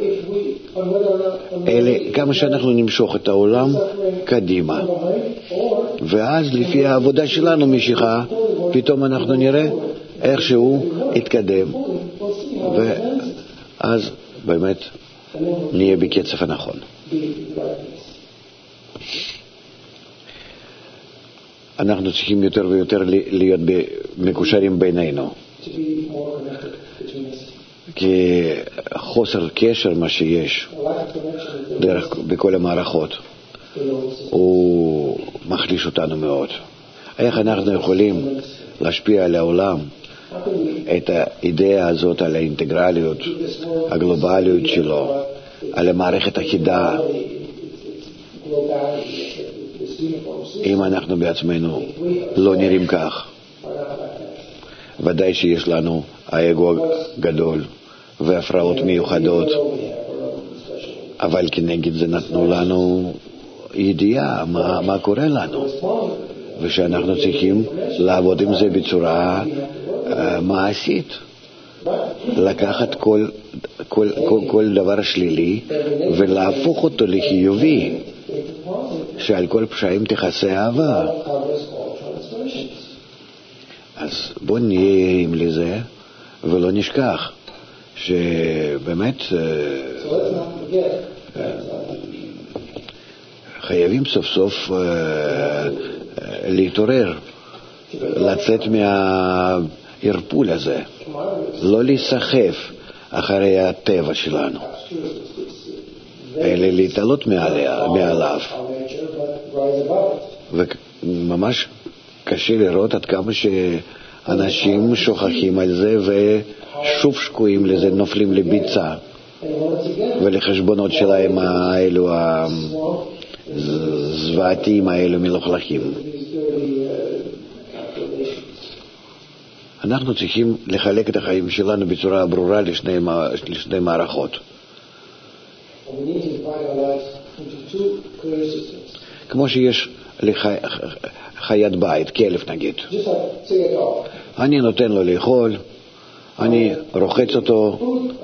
אלא כמה שאנחנו נמשוך את העולם קדימה. ואז לפי העבודה שלנו משיכה, פתאום אנחנו נראה איך שהוא יתקדם, ואז באמת נהיה בקצב הנכון. אנחנו צריכים יותר ויותר להיות מקושרים בינינו, כי חוסר קשר מה שיש בכל המערכות הוא מחליש אותנו מאוד. איך אנחנו יכולים להשפיע על העולם את האידאה הזאת, על האינטגרליות, הגלובליות שלו, על המערכת אחידה, אם אנחנו בעצמנו לא נראים כך? ודאי שיש לנו האגו גדול והפרעות מיוחדות, אבל כנגד זה נתנו לנו ידיעה מה קורה לנו, ושאנחנו צריכים לעבוד עם זה בצורה מעשית, לקחת כל דבר שלילי ולהפוך אותו לחיובי, שעל כל פשעים תכסה אהבה. אז בוא נהיה עם לזה ולא נשכח שבאמת חייבים סוף סוף להתעורר, לצאת מהערפול הזה, לא להיסחף אחרי הטבע שלנו, אלא להתעלות מעליו. וממש קשה לראות עד כמה שאנשים שוכחים על זה ושוב שקועים לזה, נופלים לביצה ולחשבונות שלהם האלו הזוועתיים האלו מלוכלכים. אנחנו צריכים לחלק את החיים שלנו בצורה ברורה לשני מערכות. כמו שיש לחיית בית, כלב נגיד, אני נותן לו לאכול, אני רוחץ אותו,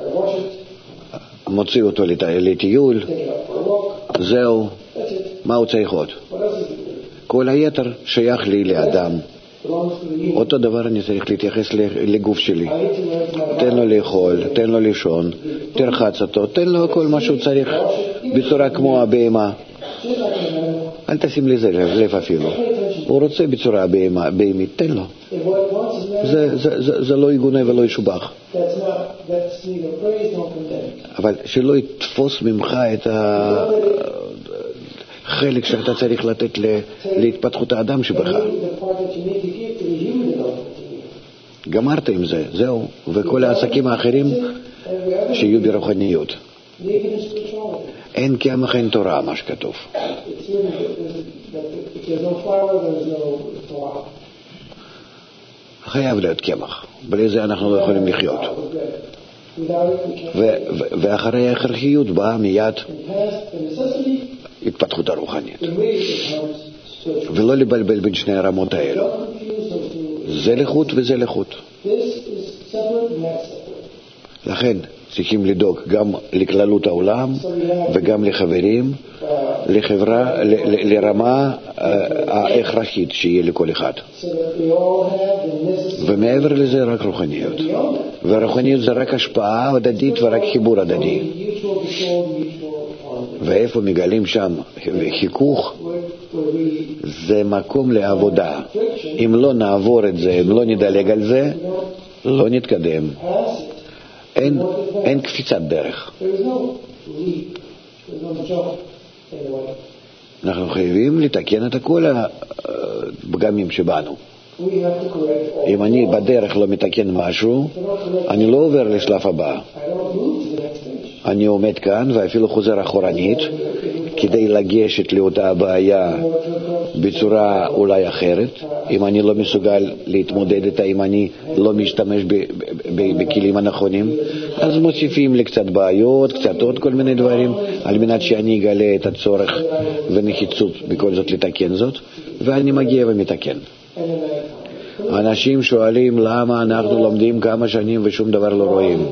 מוציא אותו לטיול, זהו, מה הוא צריך עוד? כל היתר שייך לי לאדם. אותו דבר אני צריך להתייחס לגוף שלי. תן לו לאכול, תן לו לישון, תרחץ אותו, תן לו כל מה שהוא צריך בצורה כמו הבהמה. אל תשים לזה לב אפילו. הוא רוצה בצורה בהמית, תן לו. זה לא יגונה ולא ישובח. אבל שלא יתפוס ממך את החלק שאתה צריך לתת להתפתחות האדם שבך. גמרת עם זה, זהו. וכל העסקים האחרים שיהיו ברוחניות. אין קמח אין תורה, מה שכתוב. חייב להיות קמח, בלי זה אנחנו לא יכולים לחיות. ואחרי ההכרחיות באה מיד התפתחות הרוחנית. ולא לבלבל בין שני הרמות האלו. זה לחוט וזה לחוט. לכן צריכים לדאוג גם לכללות העולם וגם לחברים, לחברה, לרמה ההכרחית שיהיה לכל אחד. ומעבר לזה רק רוחניות. ורוחניות זה רק השפעה הדדית ורק חיבור הדדי. ואיפה מגלים שם חיכוך, זה מקום לעבודה. אם לא נעבור את זה, אם לא נדלג על זה, לא נתקדם. אין קפיצת דרך. אנחנו חייבים לתקן את כל הפגמים שבנו. אם אני בדרך לא מתקן משהו, אני לא עובר לשלב הבא. אני עומד כאן ואפילו חוזר אחורנית כדי לגשת לאותה הבעיה בצורה אולי אחרת. אם אני לא מסוגל להתמודד איתה, אם אני לא משתמש בכלים הנכונים, אז מוסיפים לי קצת בעיות, קצת עוד כל מיני דברים, על מנת שאני אגלה את הצורך ונחיצות בכל זאת לתקן זאת, ואני מגיע ומתקן. אנשים שואלים למה אנחנו לומדים כמה שנים ושום דבר לא רואים.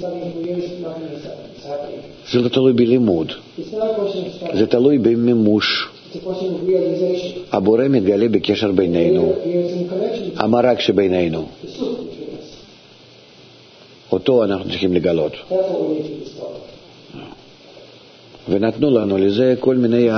זה לא תלוי בלימוד, זה תלוי במימוש. הבורא מתגלה בקשר בינינו, המרק שבינינו, אותו אנחנו צריכים לגלות. ונתנו לנו לזה כל מיני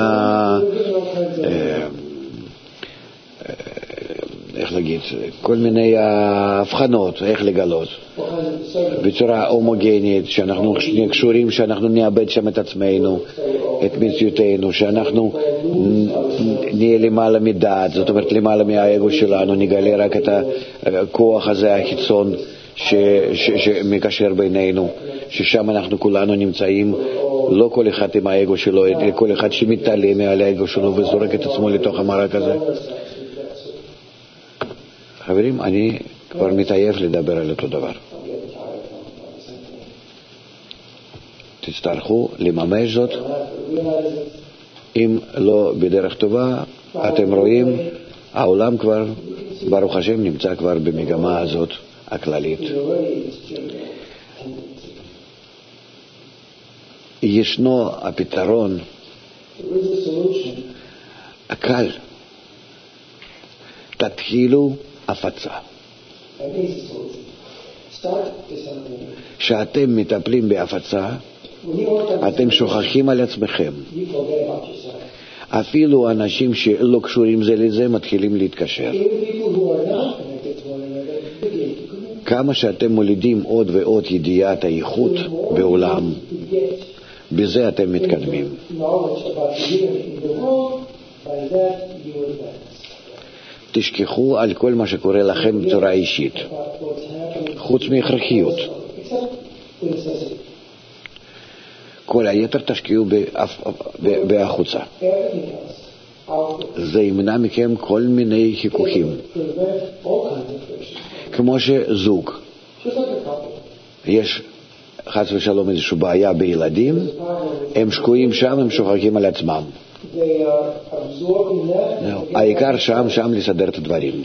איך להגיד, כל מיני הבחנות, איך לגלות בצורה הומוגנית, שאנחנו נהיה קשורים, שאנחנו נאבד שם את עצמנו, את מציאותנו, שאנחנו נהיה למעלה מדעת, זאת אומרת למעלה מהאגו שלנו, נגלה רק את הכוח הזה החיצון שמקשר בינינו, ששם אנחנו כולנו נמצאים, לא כל אחד עם האגו שלו, אלא כל אחד שמתעלה מעל האגו שלו וזורק את עצמו לתוך המרק הזה. חברים, אני כבר מתעייף לדבר על אותו דבר. תצטרכו לממש זאת. אם לא בדרך טובה, אתם רואים, העולם כבר, ברוך השם, נמצא כבר במגמה הזאת הכללית. ישנו הפתרון הקל. תתחילו הפצה. שאתם מטפלים בהפצה, אתם שוכחים על עצמכם. אפילו אנשים שלא קשורים זה לזה מתחילים להתקשר. כמה שאתם מולידים עוד ועוד ידיעת האיכות בעולם, בזה אתם מתקדמים. תשכחו על כל מה שקורה לכם בצורה אישית, חוץ מהכרחיות. כל היתר תשקיעו בהחוצה. זה ימנע מכם כל מיני חיכוכים. כמו שזוג, יש חס ושלום איזושהי בעיה בילדים, הם שקועים שם, הם שוכחים על עצמם. העיקר שם לסדר את הדברים.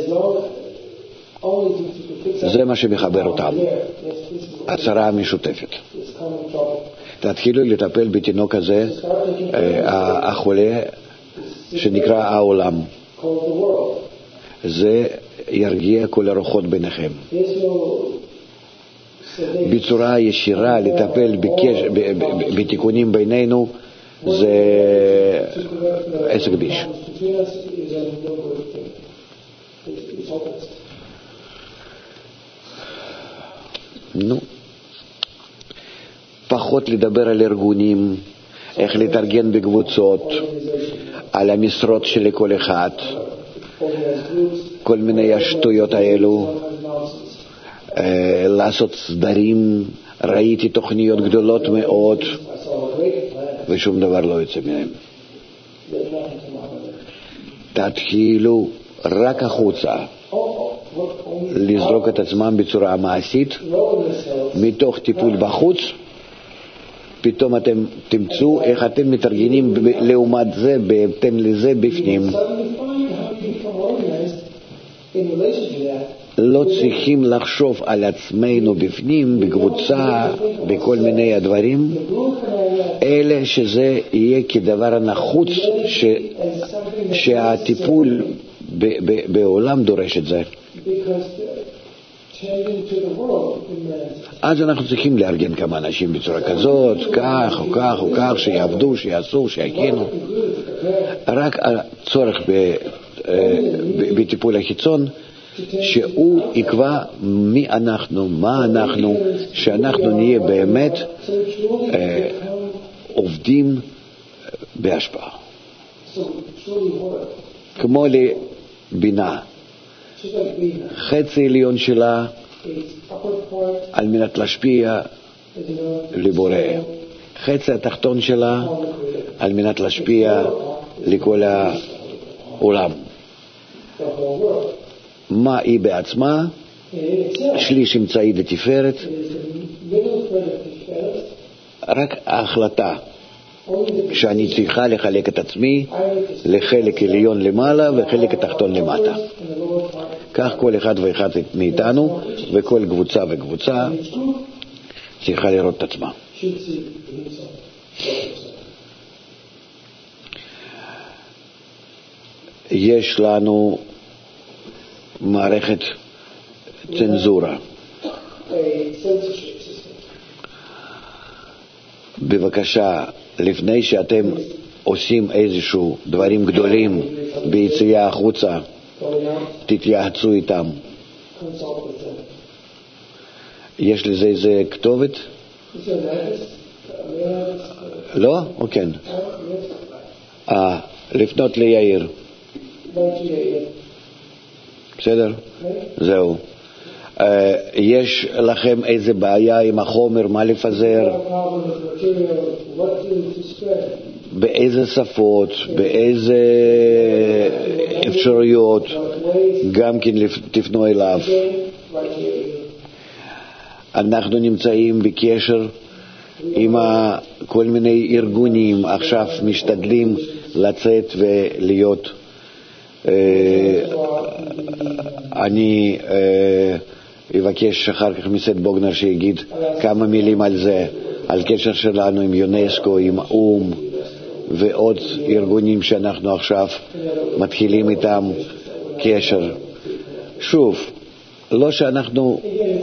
זה מה שמחבר אותם, הצרה המשותפת. תתחילו לטפל בתינוק הזה, החולה שנקרא העולם. זה ירגיע כל הרוחות ביניכם. בצורה ישירה לטפל בתיקונים בינינו, זה עסק ביש. נו, פחות לדבר על ארגונים, איך להתארגן בקבוצות, על המשרות של כל אחד, כל מיני השטויות האלו, לעשות סדרים. ראיתי תוכניות גדולות מאוד ושום דבר לא יוצא מהם. תתחילו רק החוצה לזרוק את עצמם בצורה מעשית, מתוך טיפול בחוץ. פתאום אתם תמצאו איך אתם מתארגנים לעומת זה, בהתאם לזה בפנים. לא צריכים לחשוב על עצמנו בפנים, בקבוצה, בכל מיני הדברים, אלא שזה יהיה כדבר הנחוץ שהטיפול בעולם דורש את זה. אז אנחנו צריכים לארגן כמה אנשים בצורה כזאת, כך או כך או כך, שיעבדו, שיעשו, שיקינו. רק הצורך בטיפול החיצון, שהוא יקבע מי אנחנו, מה אנחנו, שאנחנו נהיה באמת עובדים בהשפעה. כמו לבינה, חצי עליון שלה על מנת להשפיע לבורא, חצי התחתון שלה על מנת להשפיע לכל עולם. the whole world. מה היא בעצמה? And in itself, שליש אמצעי לתפארת, it is the middle thread of Tiferes. רק ההחלטה Only the שאני צריכה לחלק את עצמי I make the לחלק עליון למעלה וחלק התחתון למטה. and the lower part. כך כל אחד ואחד מאיתנו וכל קבוצה וקבוצה And each group צריכה לראות את עצמה. should see himself. יש לנו מערכת צנזורה. A censorship system. בבקשה, לפני שאתם עושים איזשהו דברים גדולים ביציאה החוצה, Going out, תתייעצו איתם. consult with them. יש לזה איזה כתובת? Is there an address? A mail address? לא? או כן? Yes. לפנות ליאיר. Why don't you get בסדר? it? Okay? זהו. יש לכם איזה בעיה עם החומר, מה לפזר, What problem with material? What to spread? באיזה שפות, באיזה אפשרויות, What ways? גם כן תפנו אליו. Again, right here. אנחנו נמצאים בקשר עם כל מיני ארגונים, עכשיו משתדלים לצאת ולהיות, אני אבקש אחר כך מסט בוגנר שיגיד כמה מילים על זה, על קשר שלנו עם יונסקו, עם אום ועוד ארגונים שאנחנו עכשיו מתחילים איתם קשר. שוב, לא שאנחנו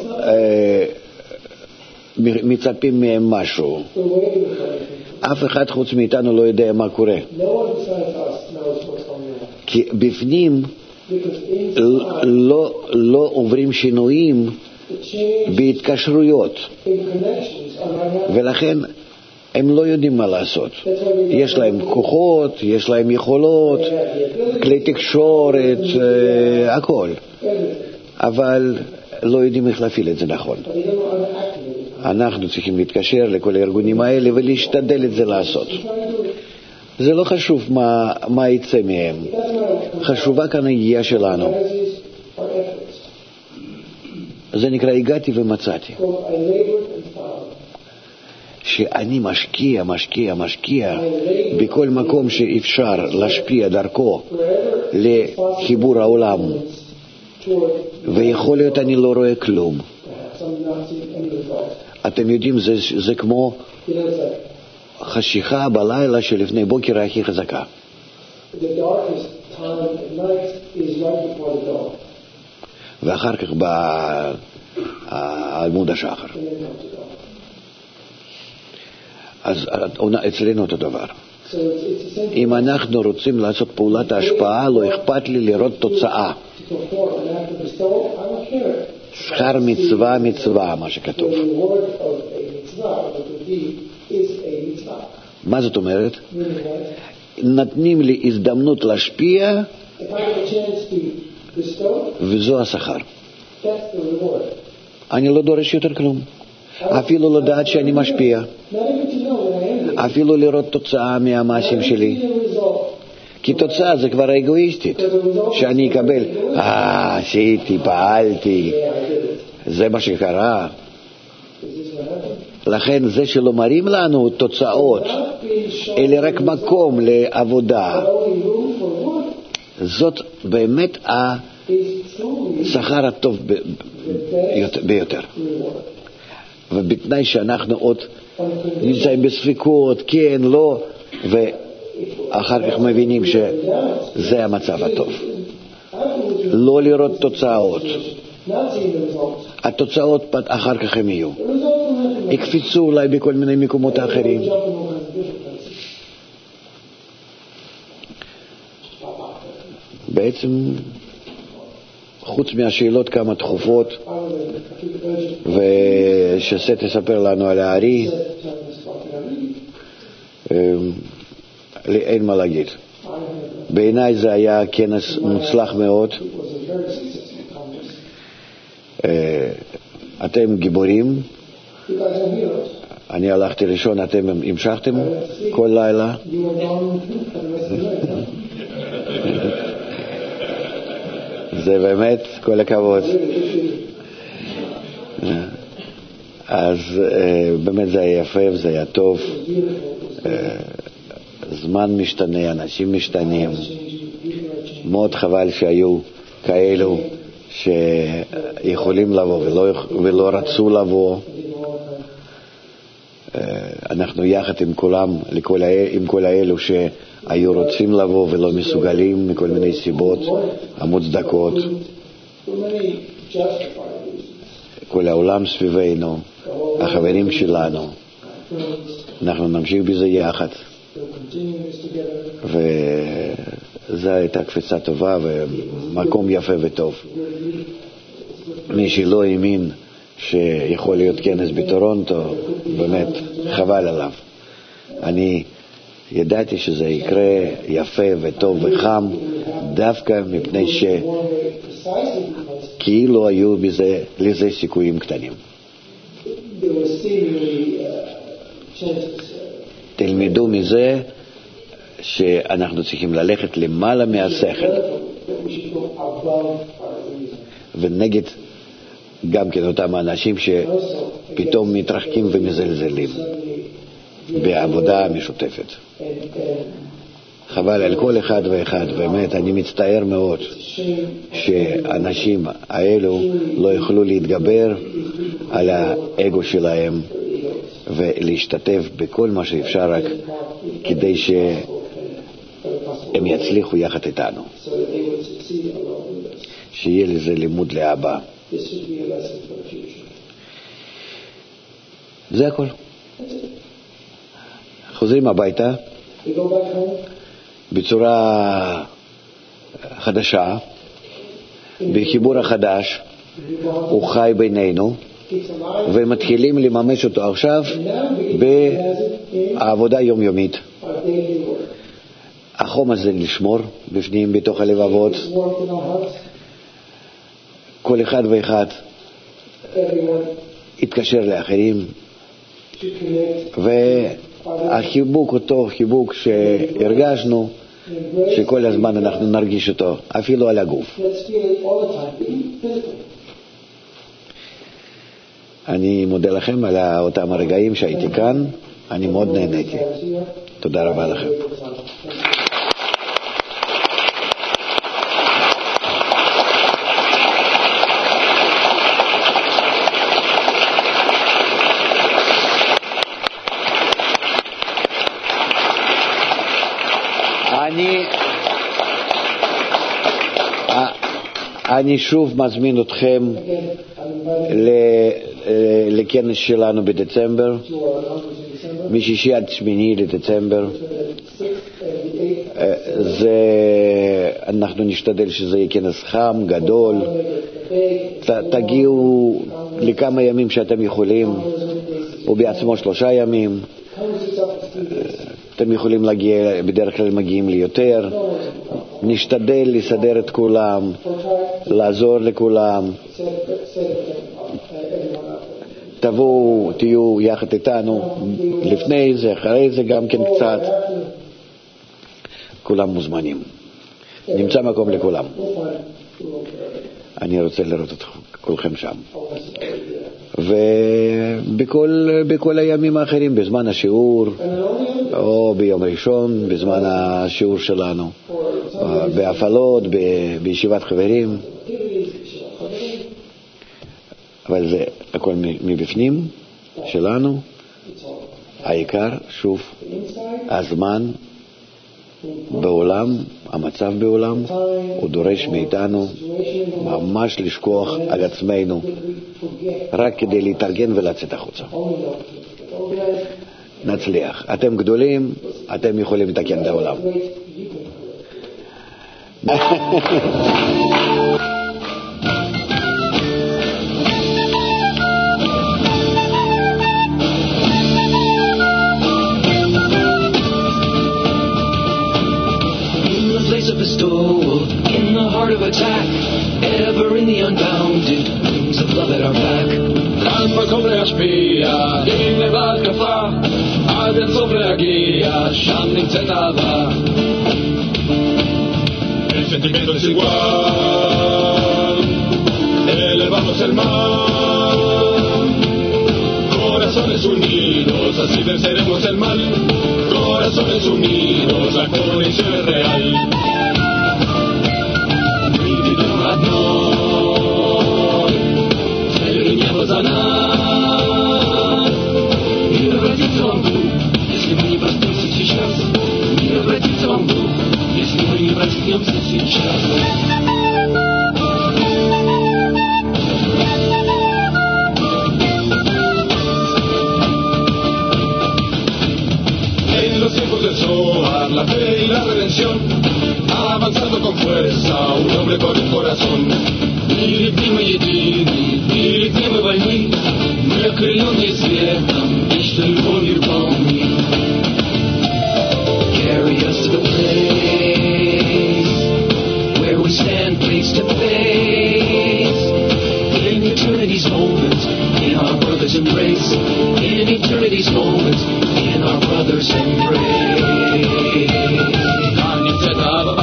מצפים מהם משהו, We're waiting for it. אף אחד חוץ מאיתנו לא יודע מה קורה, No one besides us knows what's going on. כי בפנים Because inside, לא עוברים שינויים the change בהתקשרויות, in connections are not happening. ולכן הם לא יודעים מה לעשות. That's why we יש להם כוחות, יש להם יכולות, have the ability, כלי תקשורת, הכל, everything, אבל לא יודעים איך להפעיל את זה נכון. but they don't know how to activate it. אנחנו צריכים להתקשר לכל הארגונים האלה ולהשתדל את זה לעשות. Try to do it. זה לא חשוב מה יצא מהם, It doesn't matter what comes חשובה כאן היגיעה שלנו. Strategies or efforts. זה נקרא הגעתי ומצאתי. Quote, I labored and found. שאני משקיע בכל מקום שאפשר להשפיע דרכו Wherever לחיבור העולם, toward ויכול להיות אני לא רואה כלום. perhaps I'm not seeing any results. אתם יודעים, זה כמו You know, it's like חשיכה בלילה שלפני בוקר הכי חזקה. the darkest time at night is right before the dawn. ואחר כך בא עמוד השחר. And then comes the dawn. אז אצלנו אותו דבר. So it's essential אם אנחנו רוצים לעשות פעולת ההשפעה, לא אכפת לי לראות תוצאה. to perform an act of bestowal. I don't care. שכר מצווה, מה שכתוב. The reward of a mitzvah, of a deed, is a mitzvah. מה זאת אומרת? Meaning what? נותנים לי הזדמנות להשפיע, If I have a chance to bestow, וזו השכר. that's the reward. אני לא דורש יותר כלום. אפילו לדעת שאני משפיע, Not even to know that I am doing. אפילו לראות תוצאה מהמעשים Not even שלי. to see the result. כי תוצאה זה כבר אגואיסטית, שאני אקבל, עשיתי, פעלתי, Yeah, I did it. זה מה שקרה. Is this what happened? לכן זה שלא מראים לנו תוצאות, Not being shown אלא רק מקום לעבודה, only room for work זאת באמת is truly השכר הטוב ביותר. reward. ובתנאי שאנחנו עוד On condition, נמצאים בספיקות, כן, לא, ואחר כך מבינים שזה המצב הטוב. afterwards, לא לראות תוצאות. not seeing the results. התוצאות אחר כך הם יהיו. The results will happen. יקפיצו אולי בכל מיני מקומות אחרים. Jump in all kinds of different places. בעצם, חוץ מהשאלות כמה דחופות, I was a few urgent ושסט תספר לנו על הארי, said, tell me spot לי אין מה להגיד. I have בעיניי זה היה כנס מוצלח מאוד. it was a very successful conference. אתם גיבורים, You guys are heroes. אני הלכתי לישון, אתם המשכתם כל לילה. You are gone for the rest of the night. זה באמת כל הכבוד. אז באמת זה היה יפה וזה היה טוב. זמן משתנה, אנשים משתנים. מאוד חבל שהיו כאלו שיכולים לבוא ולא רצו לבוא. אנחנו יחד עם כולם, עם כל האלו שהיו רוצים לבוא ולא מסוגלים מכל מיני סיבות המוצדקות. כל העולם סביבנו, החברים שלנו, אנחנו נמשיך בזה יחד. וזו הייתה קפיצה טובה ומקום יפה וטוב. מי שלא האמין שיכול להיות כנס בטורונטו, באמת חבל עליו. אני ידעתי שזה יקרה יפה וטוב וחם, דווקא מפני שכאילו היו לזה סיכויים קטנים. תלמדו מזה שאנחנו צריכים ללכת למעלה מהשכל ונגד גם כן אותם האנשים שפתאום מתרחקים ומזלזלים בעבודה משותפת. חבל על כל אחד ואחד, באמת אני מצטער מאוד שאנשים האלו לא יוכלו להתגבר על האגו שלהם ולהשתתף בכל מה שאפשר רק כדי שהם יצליחו יחד איתנו. שיהיה לזה לימוד להבא. זה הכל. חוזרים הביתה בצורה חדשה, בחיבור החדש, הוא חי בינינו, ומתחילים לממש אותו עכשיו בעבודה יומיומית. החום הזה לשמור בפנים בתוך הלבבות, כל אחד ואחד יתקשר לאחרים, והחיבוק אותו חיבוק שהרגשנו, שכל הזמן אנחנו נרגיש אותו, אפילו על הגוף. אני מודה לכם על אותם הרגעים שהייתי כאן, אני מאוד נהניתי. תודה רבה לכם. אני שוב מזמין אתכם לכנס שלנו בדצמבר, מ-6 עד 8 לדצמבר. אנחנו נשתדל שזה יהיה כנס חם, גדול. תגיעו לכמה ימים שאתם יכולים, ובעצמו 3 ימים. אתם יכולים להגיע, בדרך כלל מגיעים לי יותר. נשתדל לסדר את כולם, לעזור לכולם. תבואו, תהיו יחד איתנו, לפני זה, אחרי זה גם כן קצת. כולם מוזמנים. נמצא מקום לכולם. אני רוצה לראות את כולכם שם. ובכל הימים האחרים, בזמן השיעור, או ביום ראשון, בזמן השיעור שלנו, בהפעלות, בישיבת חברים. אבל זה הכל מבפנים שלנו. העיקר, שוב, הזמן בעולם, המצב בעולם, הוא דורש מאיתנו ממש לשכוח על עצמנו, רק כדי להתארגן ולצאת החוצה. נצליח. אתם גדולים, אתם יכולים לתקן את העולם. In the heart of attack, ever in the unbounded wings of love at our back. כאן מקום להשפיע, אם לבד כפה, עד אין סוף להגיע, שם נמצאת אהבה. sentimiento es igual, elevamos el mar, corazones unidos, así venceremos el mal, corazones unidos, la conexión es real. Видим одной, целью небо за нас. Мир обратится вам в дух, если мы не проснемся сейчас. Мир обратится вам в дух, если мы не проснемся сейчас. En los tiempos del Zohar, la fe y la redención, avanzando con fuerza, un hombre con el corazón. Нелюбимы едины, нелюбимы войны, мы окрыленные светом, вечной любовью полны. Carry us to the place where we stand face to face, in eternity's moments, in our brother's embrace, in eternity's moments, in our brother's embrace. כאן נמצאת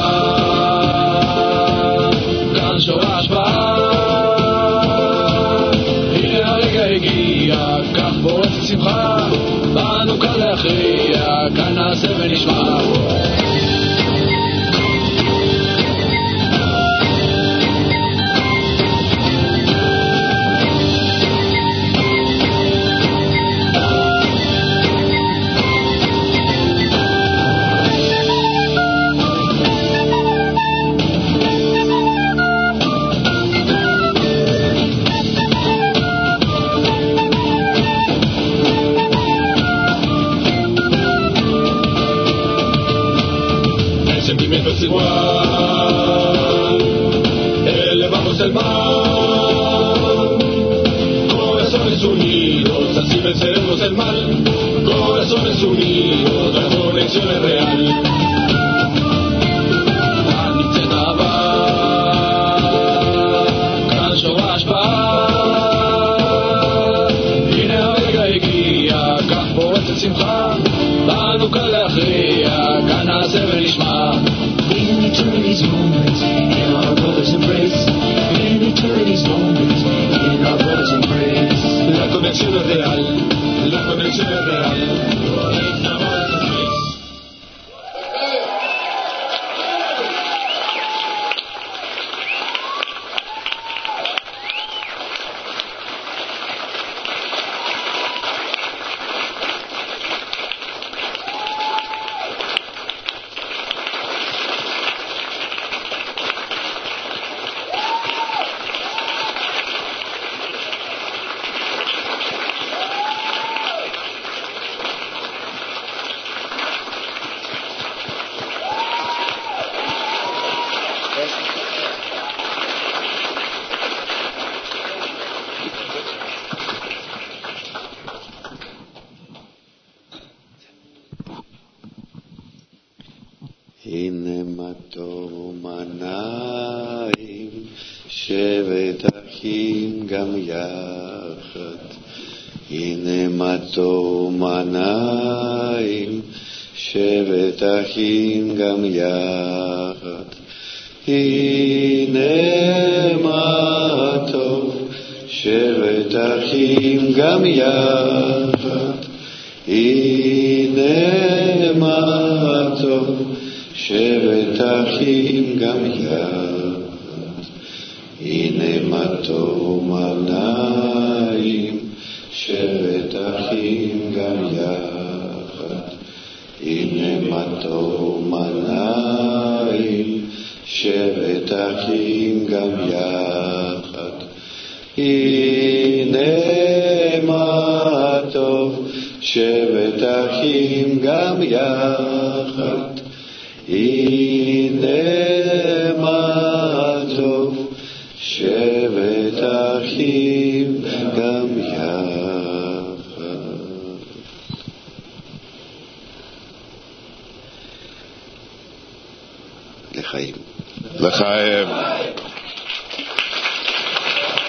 האהבה, כאן שורש בה, הנה הרגע הגיע, כך פורצת שמחה, באנו כאן להכריע, כאן נעשה ונשמע. Es igual, elevamos el mar, corazones unidos, así venceremos el mal, corazones unidos, la conexión es real. נמצאת אהבה, כאן שורש בה, הנה הרגע הגיע, כך פורצת שמחה, באנו כאן להכריע, כאן נעשה ונשמע. In eternity's moments, in our brother's embrace. In eternity's moments, in our brother's embrace. La conexión es real. La conexión es real. It's the voice of peace. הנה מה טוב מנעים, שבת אחים גם יחד. הנה מה טוב מנעים, שבת אחים גם יחד. הנה מה טוב, שבת אחים גם יחד. הנה מה טוב, שבת אחים גם יחד. הנה מה טוב מנעים, שבת אחים גם יחד. הנה מה טוב מנעים, שבת אחים גם יחד. הנה מה טוב, שבת אחים גם יחד. הנה מה טוב, שבת אחים גם יחד. לחיים. לחיים.